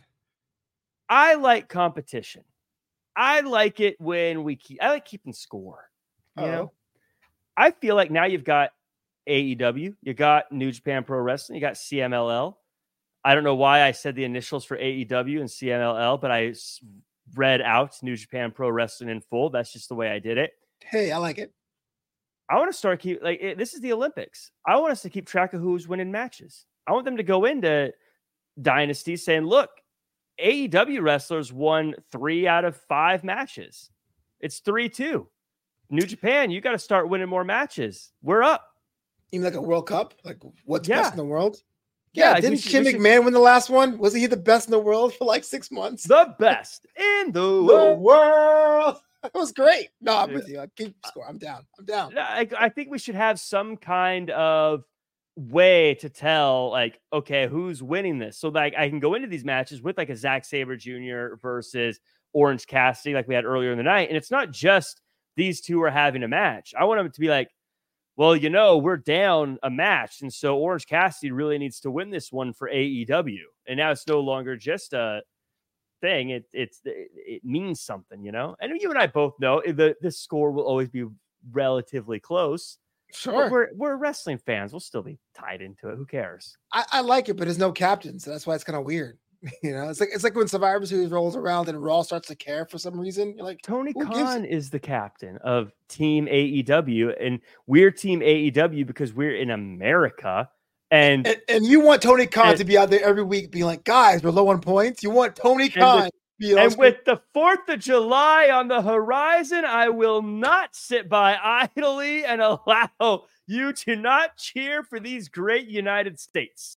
I like competition. I like it when I like keeping score. You know, I feel like now you've got AEW, you got New Japan Pro Wrestling, you got CMLL. I don't know why I said the initials for AEW and CMLL, but I read out New Japan Pro Wrestling in full. That's just the way I did it. Hey, I like it. I want to start this is the Olympics. I want us to keep track of who's winning matches. I want them to go into Dynasty saying, look, AEW wrestlers won 3 out of 5 matches. It's 3-2. New Japan, you got to start winning more matches. We're up. Even like a World Cup? Like what's best in the world? Yeah, didn't Shane McMahon win the last one? Wasn't he the best in the world for like 6 months? The best in the world. That was great. No, I'm with you. I keep score. I'm down. I think we should have some kind of way to tell, like, okay, who's winning this? So like I can go into these matches with like a Zack Sabre Jr. versus Orange Cassidy, like we had earlier in the night. And it's not just these two are having a match. I want them to be like, well, we're down a match. And so Orange Cassidy really needs to win this one for AEW. And now it's no longer just a thing. It means something, And you and I both know the score will always be relatively close. Sure. We're wrestling fans. We'll still be tied into it. Who cares? I like it, but there's no captain. So that's why it's kind of weird. It's like when Survivor Series rolls around and Raw starts to care for some reason. You're like, Tony Khan is the captain of Team AEW, and we're Team AEW because we're in America. And you want Tony Khan to be out there every week being like, guys, we're low on points. You want Tony Khan. And with the 4th of July on the horizon, I will not sit by idly and allow you to not cheer for these great United States.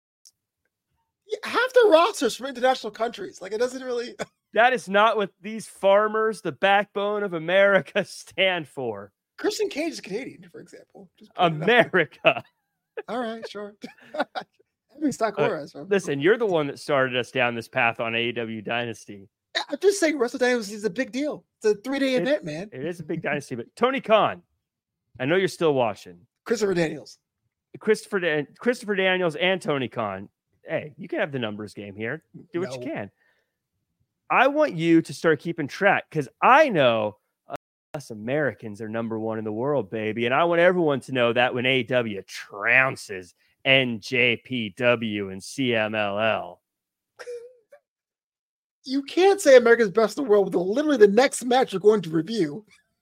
Half the rosters from international countries. Like, it doesn't really. That is not what these farmers, the backbone of America, stand for. Christian Cage is Canadian, for example. America. All right, sure. Listen, you're the one that started us down this path on AEW Dynasty. I'm just saying Wrestle Dynasty is a big deal. It's a 3-day event, man. It is a big dynasty, but Tony Khan, I know you're still watching. Christopher Daniels Daniels and Tony Khan. Hey, you can have the numbers game here. Do what you can. I want you to start keeping track because I know us Americans are number one in the world, baby. And I want everyone to know that when AEW trounces NJPW and CMLL. You can't say America's best in the world with literally the next match you're going to review.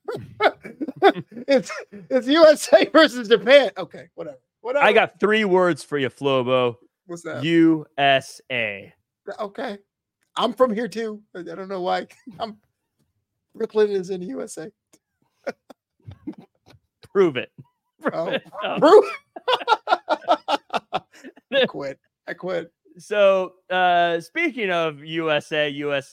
it's USA versus Japan. Okay, whatever. I got 3 words for you, Flobo. What's that? USA. Okay. I'm from here too. I don't know why. Brooklyn is in the USA. Prove it. Prove it. I quit. So, speaking of USA,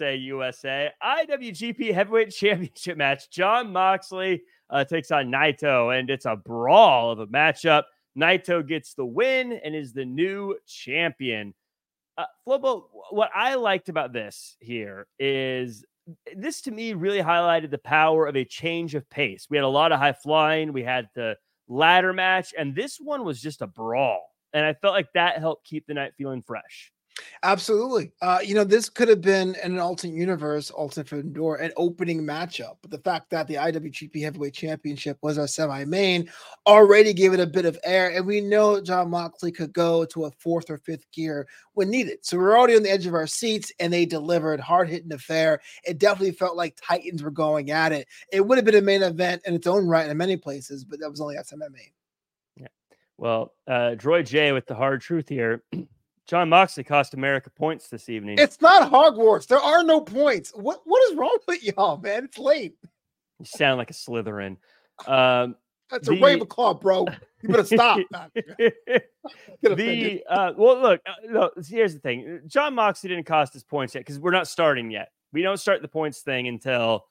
IWGP Heavyweight Championship match. Jon Moxley takes on Naito, and it's a brawl of a matchup. Naito gets the win and is the new champion. Flobo, what I liked about this here is this to me really highlighted the power of a change of pace. We had a lot of high flying. We had the ladder match, and this one was just a brawl. And I felt like that helped keep the night feeling fresh. Absolutely. This could have been in an alternate universe, alternate Forbidden Door, an opening matchup. But the fact that the IWGP Heavyweight Championship was our semi-main already gave it a bit of air. And we know Jon Moxley could go to a 4th or 5th gear when needed. So we're already on the edge of our seats, and they delivered hard-hitting affair. It definitely felt like Titans were going at it. It would have been a main event in its own right in many places, but that was only our semi-main. Yeah. Well, Droid J with the hard truth here. Jon Moxley cost America points this evening. It's not Hogwarts. There are no points. What is wrong with y'all, man? It's late. You sound like a Slytherin. That's a Ravenclaw, bro. You better stop. Well, look, here's the thing. Jon Moxley didn't cost his points yet because we're not starting yet. We don't start the points thing until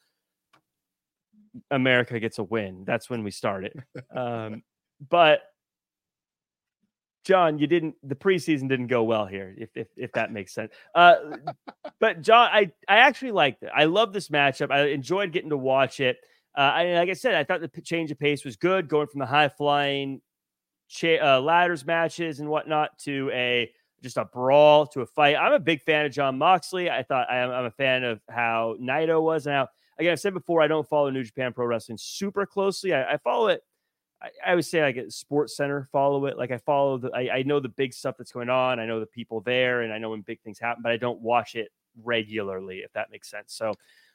America gets a win. That's when we start it. But John, the preseason didn't go well here, if that makes sense. But John, I actually liked it. I love this matchup. I enjoyed getting to watch it. Like I said, I thought the change of pace was good, going from the high flying ladders matches and whatnot to just a brawl to a fight. I'm a big fan of Jon Moxley. I'm a fan of how Naito was. And how, again, I've said before, I don't follow New Japan Pro Wrestling super closely. I follow it. I would say like at Sports Center, follow it. Like I follow I know the big stuff that's going on. I know the people there, and I know when big things happen, but I don't watch it regularly, if that makes sense. So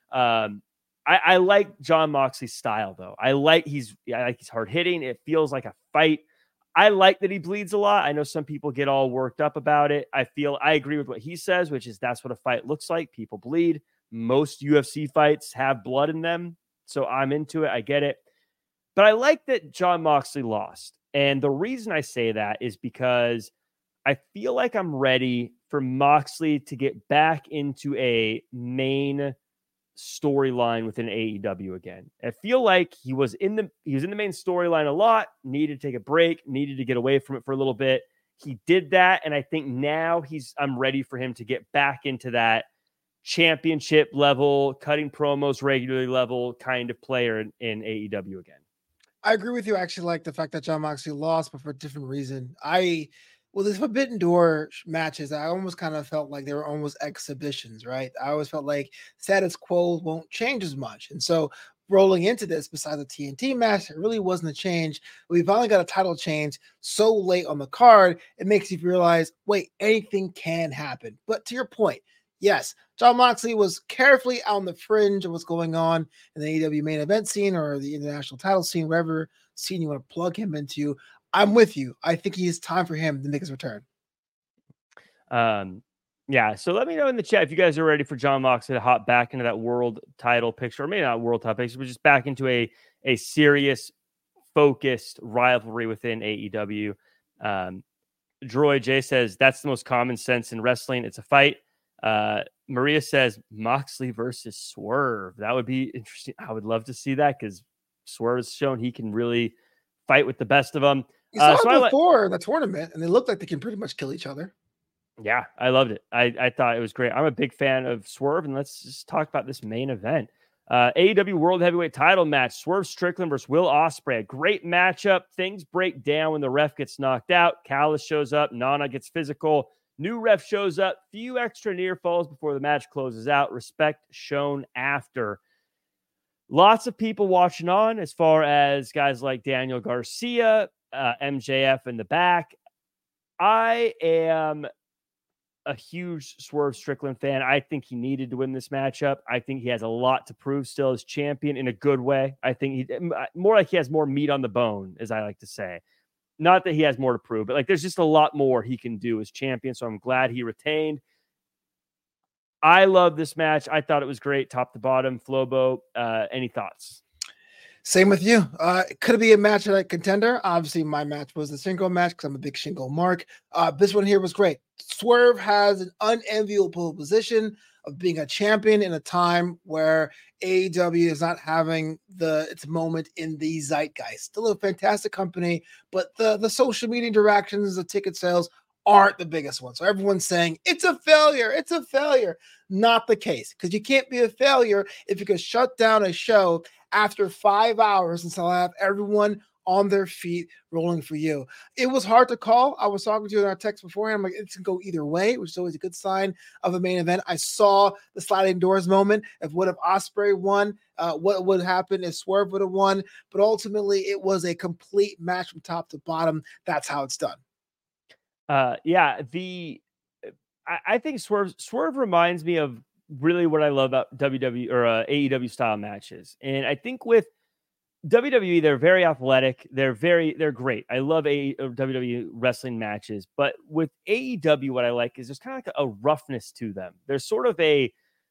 I like Jon Moxley's style, though. I like he's hard hitting. It feels like a fight. I like that he bleeds a lot. I know some people get all worked up about it. I agree with what he says, which is that's what a fight looks like. People bleed. Most UFC fights have blood in them. So I'm into it. I get it. But I like that Jon Moxley lost. And the reason I say that is because I feel like I'm ready for Moxley to get back into a main storyline within AEW again. I feel like he was in the main storyline a lot, needed to take a break, needed to get away from it for a little bit. He did that, and I think now I'm ready for him to get back into that championship level, cutting promos regularly level kind of player in AEW again. I agree with you. I actually like the fact that Jon Moxley lost, but for a different reason. The Forbidden Door matches, I almost kind of felt like they were almost exhibitions, right? I always felt like status quo won't change as much. And so rolling into this, besides the TNT match, it really wasn't a change. We finally got a title change so late on the card, it makes you realize, wait, anything can happen. But to your point, yes, Jon Moxley was carefully on the fringe of what's going on in the AEW main event scene or the international title scene, wherever scene you want to plug him into. I'm with you. I think it's time for him to make his return. Yeah. So let me know in the chat if you guys are ready for Jon Moxley to hop back into that world title picture, or maybe not world title picture, but just back into a serious, focused rivalry within AEW. Droid J says that's the most common sense in wrestling. It's a fight. Maria says Moxley versus Swerve. That would be interesting. I would love to see that because Swerve has shown he can really fight with the best of them. You saw it before the tournament, and they look like they can pretty much kill each other. Yeah, I loved it. I thought it was great. I'm a big fan of Swerve, and let's just talk about this main event. AEW World Heavyweight Title match, Swerve Strickland versus Will Ospreay. A great matchup. Things break down when the ref gets knocked out. Callis shows up. Nana gets physical. New ref shows up, few extra near falls before the match closes out. Respect shown after. Lots of people watching on, as far as guys like Daniel Garcia, MJF in the back. I am a huge Swerve Strickland fan. I think he needed to win this matchup. I think he has a lot to prove still as champion in a good way. I think more like he has more meat on the bone, as I like to say. Not that he has more to prove, but like there's just a lot more he can do as champion. So I'm glad he retained. I love this match. I thought it was great, top to bottom. Flobo, any thoughts? Same with you. Could it be a match at a contender? Obviously, my match was the Shingo match because I'm a big Shingo mark. This one here was great. Swerve has an unenviable position of being a champion in a time where AEW is not having its moment in the zeitgeist. Still a fantastic company, but the social media interactions, the ticket sales aren't the biggest one. So everyone's saying it's a failure. It's a failure. Not the case, because you can't be a failure if you can shut down a show after 5 hours and still have everyone on their feet rolling for you. It was hard to call. I was talking to you in our text beforehand. I'm like, it can go either way, which is always a good sign of a main event. I saw the sliding doors moment of what if Ospreay won, what would happen if Swerve would have won. But ultimately, it was a complete match from top to bottom. That's how it's done. I think Swerve reminds me of really what I love about WWE or AEW style matches. And I think with WWE, they're very athletic. They're great. I love WWE wrestling matches, but with AEW, what I like is there's kind of like a roughness to them. There's sort of a,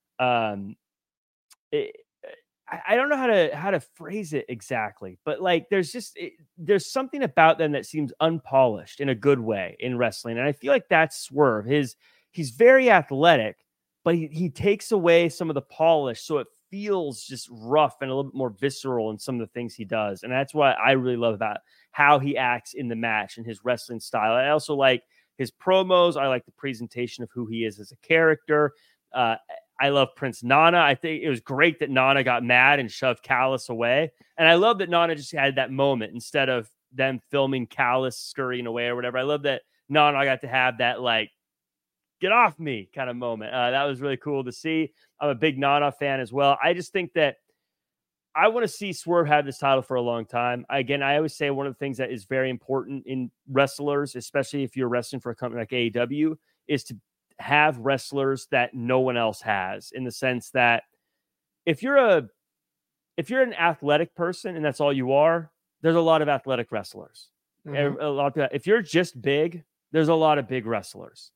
I don't know how to phrase it exactly, but like there's something about them that seems unpolished in a good way in wrestling, and I feel like that's Swerve. He's very athletic, but he takes away some of the polish, so it feels just rough and a little bit more visceral in some of the things he does, and that's what I really love about how he acts in the match and his wrestling style. I also like his promos. I like the presentation of who he is as a character. I love Prince Nana. I think it was great that Nana got mad and shoved Callis away. And I love that Nana just had that moment instead of them filming Callis scurrying away or whatever. I love that Nana got to have that, like, get off me kind of moment. That was really cool to see. I'm a big Nana fan as well. I just think that I want to see Swerve have this title for a long time. Again, I always say one of the things that is very important in wrestlers, especially if you're wrestling for a company like AEW, is to have wrestlers that no one else has, in the sense that if you're an athletic person and that's all you are, there's a lot of athletic wrestlers. Mm-hmm. If you're just big, there's a lot of big wrestlers.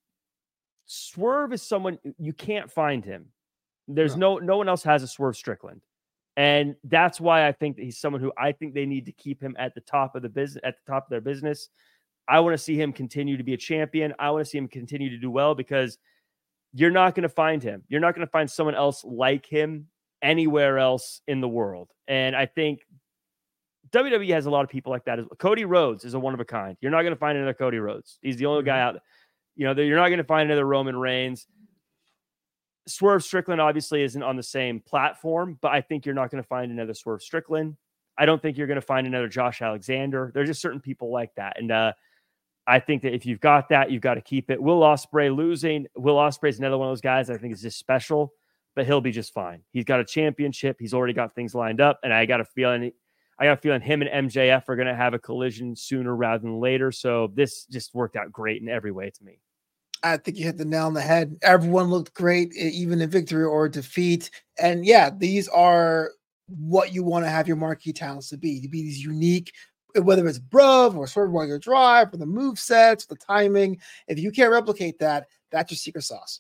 Swerve is someone you can't find him. There's no one else has a Swerve Strickland. And that's why I think that he's someone who I think they need to keep him at the top of the business, at the top of their business. I want to see him continue to be a champion. I want to see him continue to do well, because you're not going to find him. You're not going to find someone else like him anywhere else in the world. And I think WWE has a lot of people like that. Cody Rhodes is a one of a kind. You're not going to find another Cody Rhodes. He's the only guy out there. You're not going to find another Roman Reigns. Swerve Strickland obviously isn't on the same platform, but I think you're not going to find another Swerve Strickland. I don't think you're going to find another Josh Alexander. There's just certain people like that. And I think that if you've got that, you've got to keep it. Will Ospreay losing. Will Ospreay is another one of those guys I think is just special, but he'll be just fine. He's got a championship. He's already got things lined up. And I got a feeling him and MJF are going to have a collision sooner rather than later. So this just worked out great in every way to me. I think you hit the nail on the head. Everyone looked great, even in victory or defeat. And yeah, these are what you want to have your marquee talents to be these unique, whether it's Bruv or Swerve Warrior Drive or the move sets, the timing. If you can't replicate that, that's your secret sauce.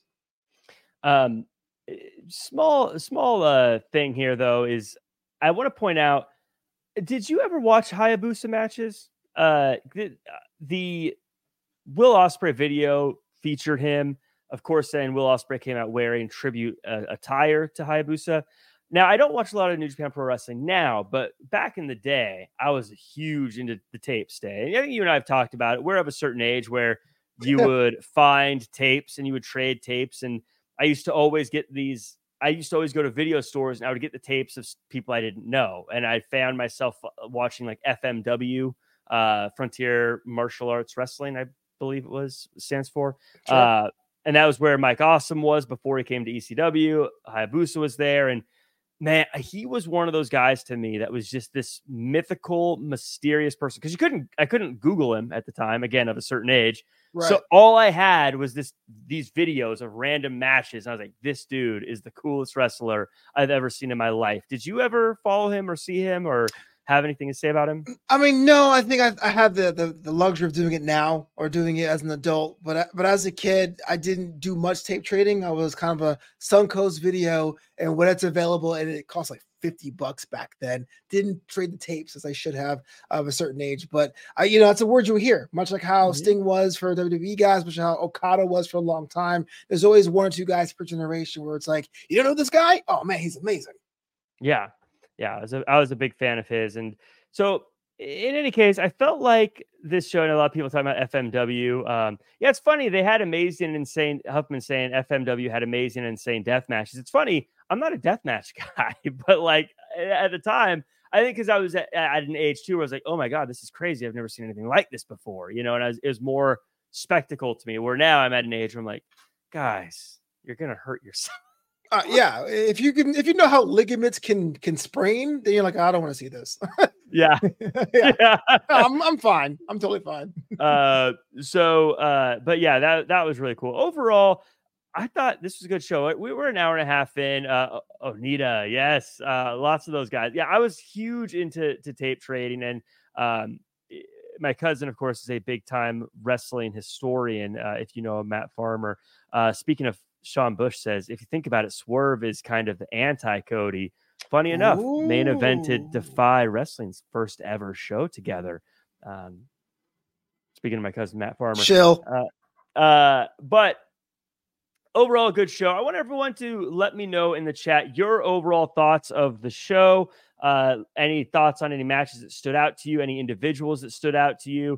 Small thing here though is I want to point out, did you ever watch Hayabusa matches? The Will Ospreay video featured him, of course, saying Will Ospreay came out wearing tribute attire to Hayabusa. Now, I don't watch a lot of New Japan Pro Wrestling now, but back in the day, I was huge into the tapes day. And I think you and I have talked about it. We're of a certain age where you would find tapes and you would trade tapes. And I used to always go to video stores and I would get the tapes of people I didn't know. And I found myself watching like FMW, Frontier Martial Arts Wrestling, I believe stands for. Sure. And that was where Mike Awesome was before he came to ECW. Hayabusa was there. And man, he was one of those guys to me that was just this mythical, mysterious person. Because I couldn't Google him at the time, again, of a certain age. Right. So all I had was these videos of random matches. And I was like, this dude is the coolest wrestler I've ever seen in my life. Did you ever follow him or see him or have anything to say about him? I mean, no, I think I have the luxury of doing it now or doing it as an adult. But as a kid, I didn't do much tape trading. I was kind of a Suncoast Video, and when it's available, and it cost like $50 back then. Didn't trade the tapes as I should have of a certain age. But it's a word you hear, much like how Sting was for WWE guys, much like how Okada was for a long time. There's always one or two guys per generation where it's like, you don't know this guy? Oh man, he's amazing. Yeah. I was a big fan of his. And so in any case, I felt like this show, and a lot of people talking about FMW. It's funny. They had amazing and insane, Huffman saying FMW had amazing and insane death matches. It's funny. I'm not a deathmatch guy, but like at the time, I think because I was at an age too, where I was like, oh my God, this is crazy. I've never seen anything like this before, and it was more spectacle to me, where now I'm at an age where I'm like, guys, you're going to hurt yourself. Yeah, if you know how ligaments can sprain, then you're like, I don't want to see this. Yeah. Yeah. I'm fine. I'm totally fine. But yeah, that was really cool. Overall, I thought this was a good show. We were an hour and a half in. Onita, yes, lots of those guys. Yeah, I was huge into tape trading, and my cousin, of course, is a big time wrestling historian. If you know Matt Farmer. Speaking of, Sean Bush says, if you think about it, Swerve is kind of the anti-Cody. Funny enough, main evented Defy Wrestling's first ever show together. Speaking of my cousin Matt Farmer. Chill. But overall, a good show. I want everyone to let me know in the chat your overall thoughts of the show. Any thoughts on any matches that stood out to you? Any individuals that stood out to you?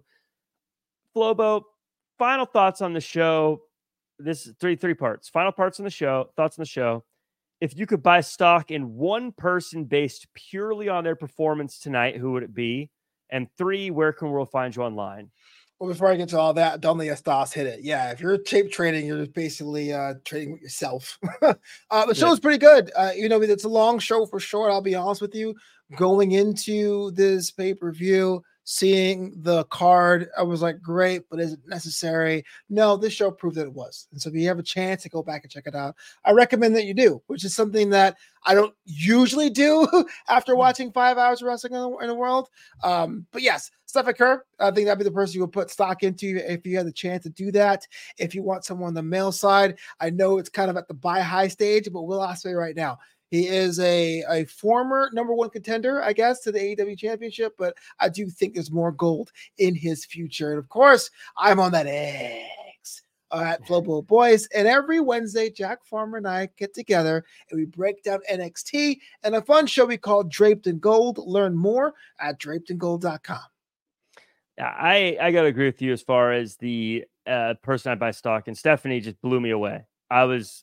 Flobo, final thoughts on the show. This is three parts. Final parts on the show. Thoughts on the show. If you could buy stock in one person based purely on their performance tonight, who would it be? And 3, where can we find you online? Well, before I get to all that, don't let Stas hit it. Yeah, if you're tape trading, you're just basically trading with yourself. The show is pretty good. It's a long show for sure. I'll be honest with you. Going into this pay-per-view, seeing the card, I was like, great, but is it necessary? No, this show proved that it was. And so if you have a chance to go back and check it out, I recommend that you do, which is something that I don't usually do after watching 5 hours of wrestling in the world. But yes, Stephen Kerr, I think that'd be the person you would put stock into if you had the chance to do that. If you want someone on the male side, I know it's kind of at the buy high stage, but Will Ospreay right now. He is a former number 1 contender, I guess, to the AEW championship, but I do think there's more gold in his future. And of course, I'm on that X at Flobo Boys. And every Wednesday, Jack Farmer and I get together and we break down NXT and a fun show we call Draped in Gold. Learn more at drapedingold.com. Yeah, I got to agree with you as far as the person I buy stock in. Stephanie just blew me away. I was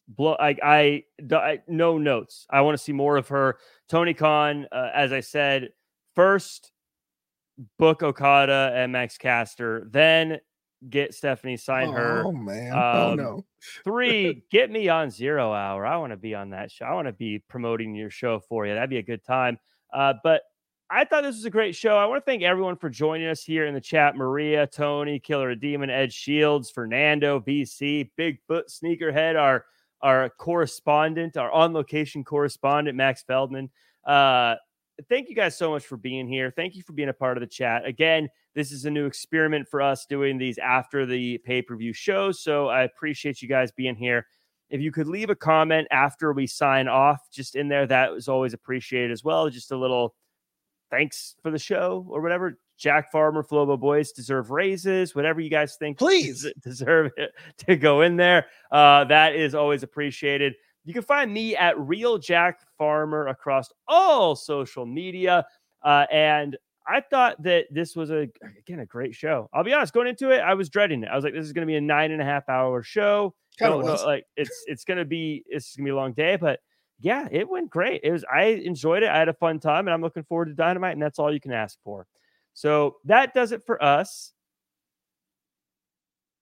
I no notes. I want to see more of her. Tony Khan, as I said, first book Okada and Max Caster, then get Stephanie, sign her. Oh man. No. 3, get me on 0 Hour. I want to be on that show. I want to be promoting your show for you. That'd be a good time. But I thought this was a great show. I want to thank everyone for joining us here in the chat. Maria, Tony, Killer Demon, Ed Shields, Fernando, BC, Bigfoot, Sneakerhead, our correspondent, our on-location correspondent, Max Feldman. Thank you guys so much for being here. Thank you for being a part of the chat. Again, this is a new experiment for us doing these after the pay-per-view shows, so I appreciate you guys being here. If you could leave a comment after we sign off, just in there, that was always appreciated as well. Just a little thanks for the show or whatever. Jack Farmer, Flobo Boys deserve raises, whatever you guys think please deserve it to go in there. That is always appreciated. You can find me at Real Jack Farmer across all social media. And I thought that this was a great show. I'll be honest, going into it, I was dreading it. I was like, this is going to be a 9.5 hour show. It's going to be a long day, but yeah, it went great. I enjoyed it. I had a fun time, and I'm looking forward to Dynamite, and that's all you can ask for. So that does it for us.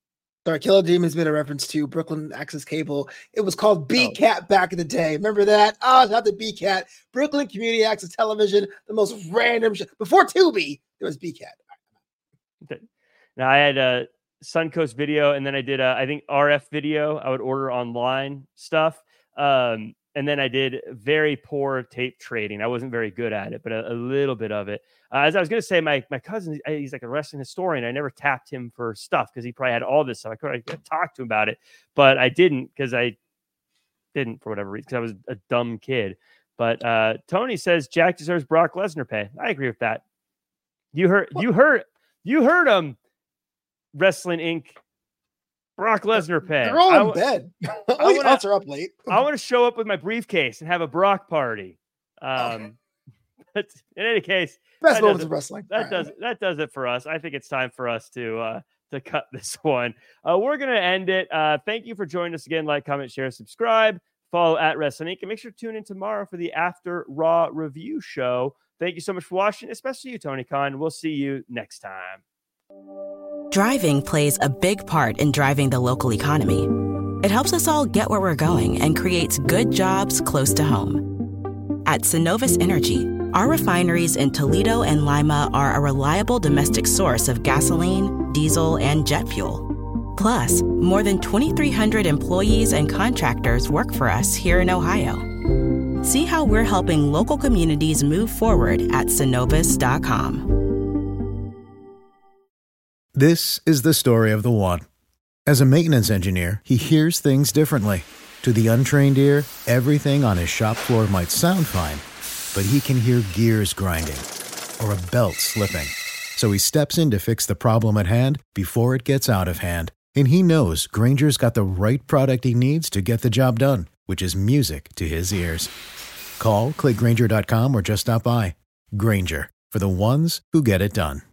Sorry, Killer Demons made a reference to Brooklyn Access Cable. It was called BCAT back in the day. Remember that? Oh, not the BCAT. Brooklyn Community Access Television, the most random shit. Before Tubi, there was BCAT. Okay. Now, I had Suncoast Video, and then I did, I think, RF Video. I would order online stuff. And then I did very poor tape trading. I wasn't very good at it, but a little bit of it. As I was going to say, my cousin, he's like a wrestling historian. I never tapped him for stuff because he probably had all this stuff. I could talk to him about it, but I didn't for whatever reason, because I was a dumb kid. But Tony says Jack deserves Brock Lesnar pay. I agree with that. You heard him. Wrestling Inc. Brock Lesnar pay. They're all in bed. All the odds are up late. I want to show up with my briefcase and have a Brock party. But in any case, best moments of wrestling. That does it for us. I think it's time for us to cut this one. We're gonna end it. Thank you for joining us again. Like, comment, share, subscribe, follow at Wrestling Inc. And make sure to tune in tomorrow for the After Raw review show. Thank you so much for watching, especially you, Tony Khan. We'll see you next time. Driving plays a big part in driving the local economy. It helps us all get where we're going and creates good jobs close to home. At Synovus Energy, our refineries in Toledo and Lima are a reliable domestic source of gasoline, diesel, and jet fuel. Plus, more than 2,300 employees and contractors work for us here in Ohio. See how we're helping local communities move forward at Synovus.com. This is the story of the one. As a maintenance engineer, he hears things differently. To the untrained ear, everything on his shop floor might sound fine, but he can hear gears grinding or a belt slipping. So he steps in to fix the problem at hand before it gets out of hand. And he knows Grainger's got the right product he needs to get the job done, which is music to his ears. Call, click Grainger.com, or just stop by. Grainger, for the ones who get it done.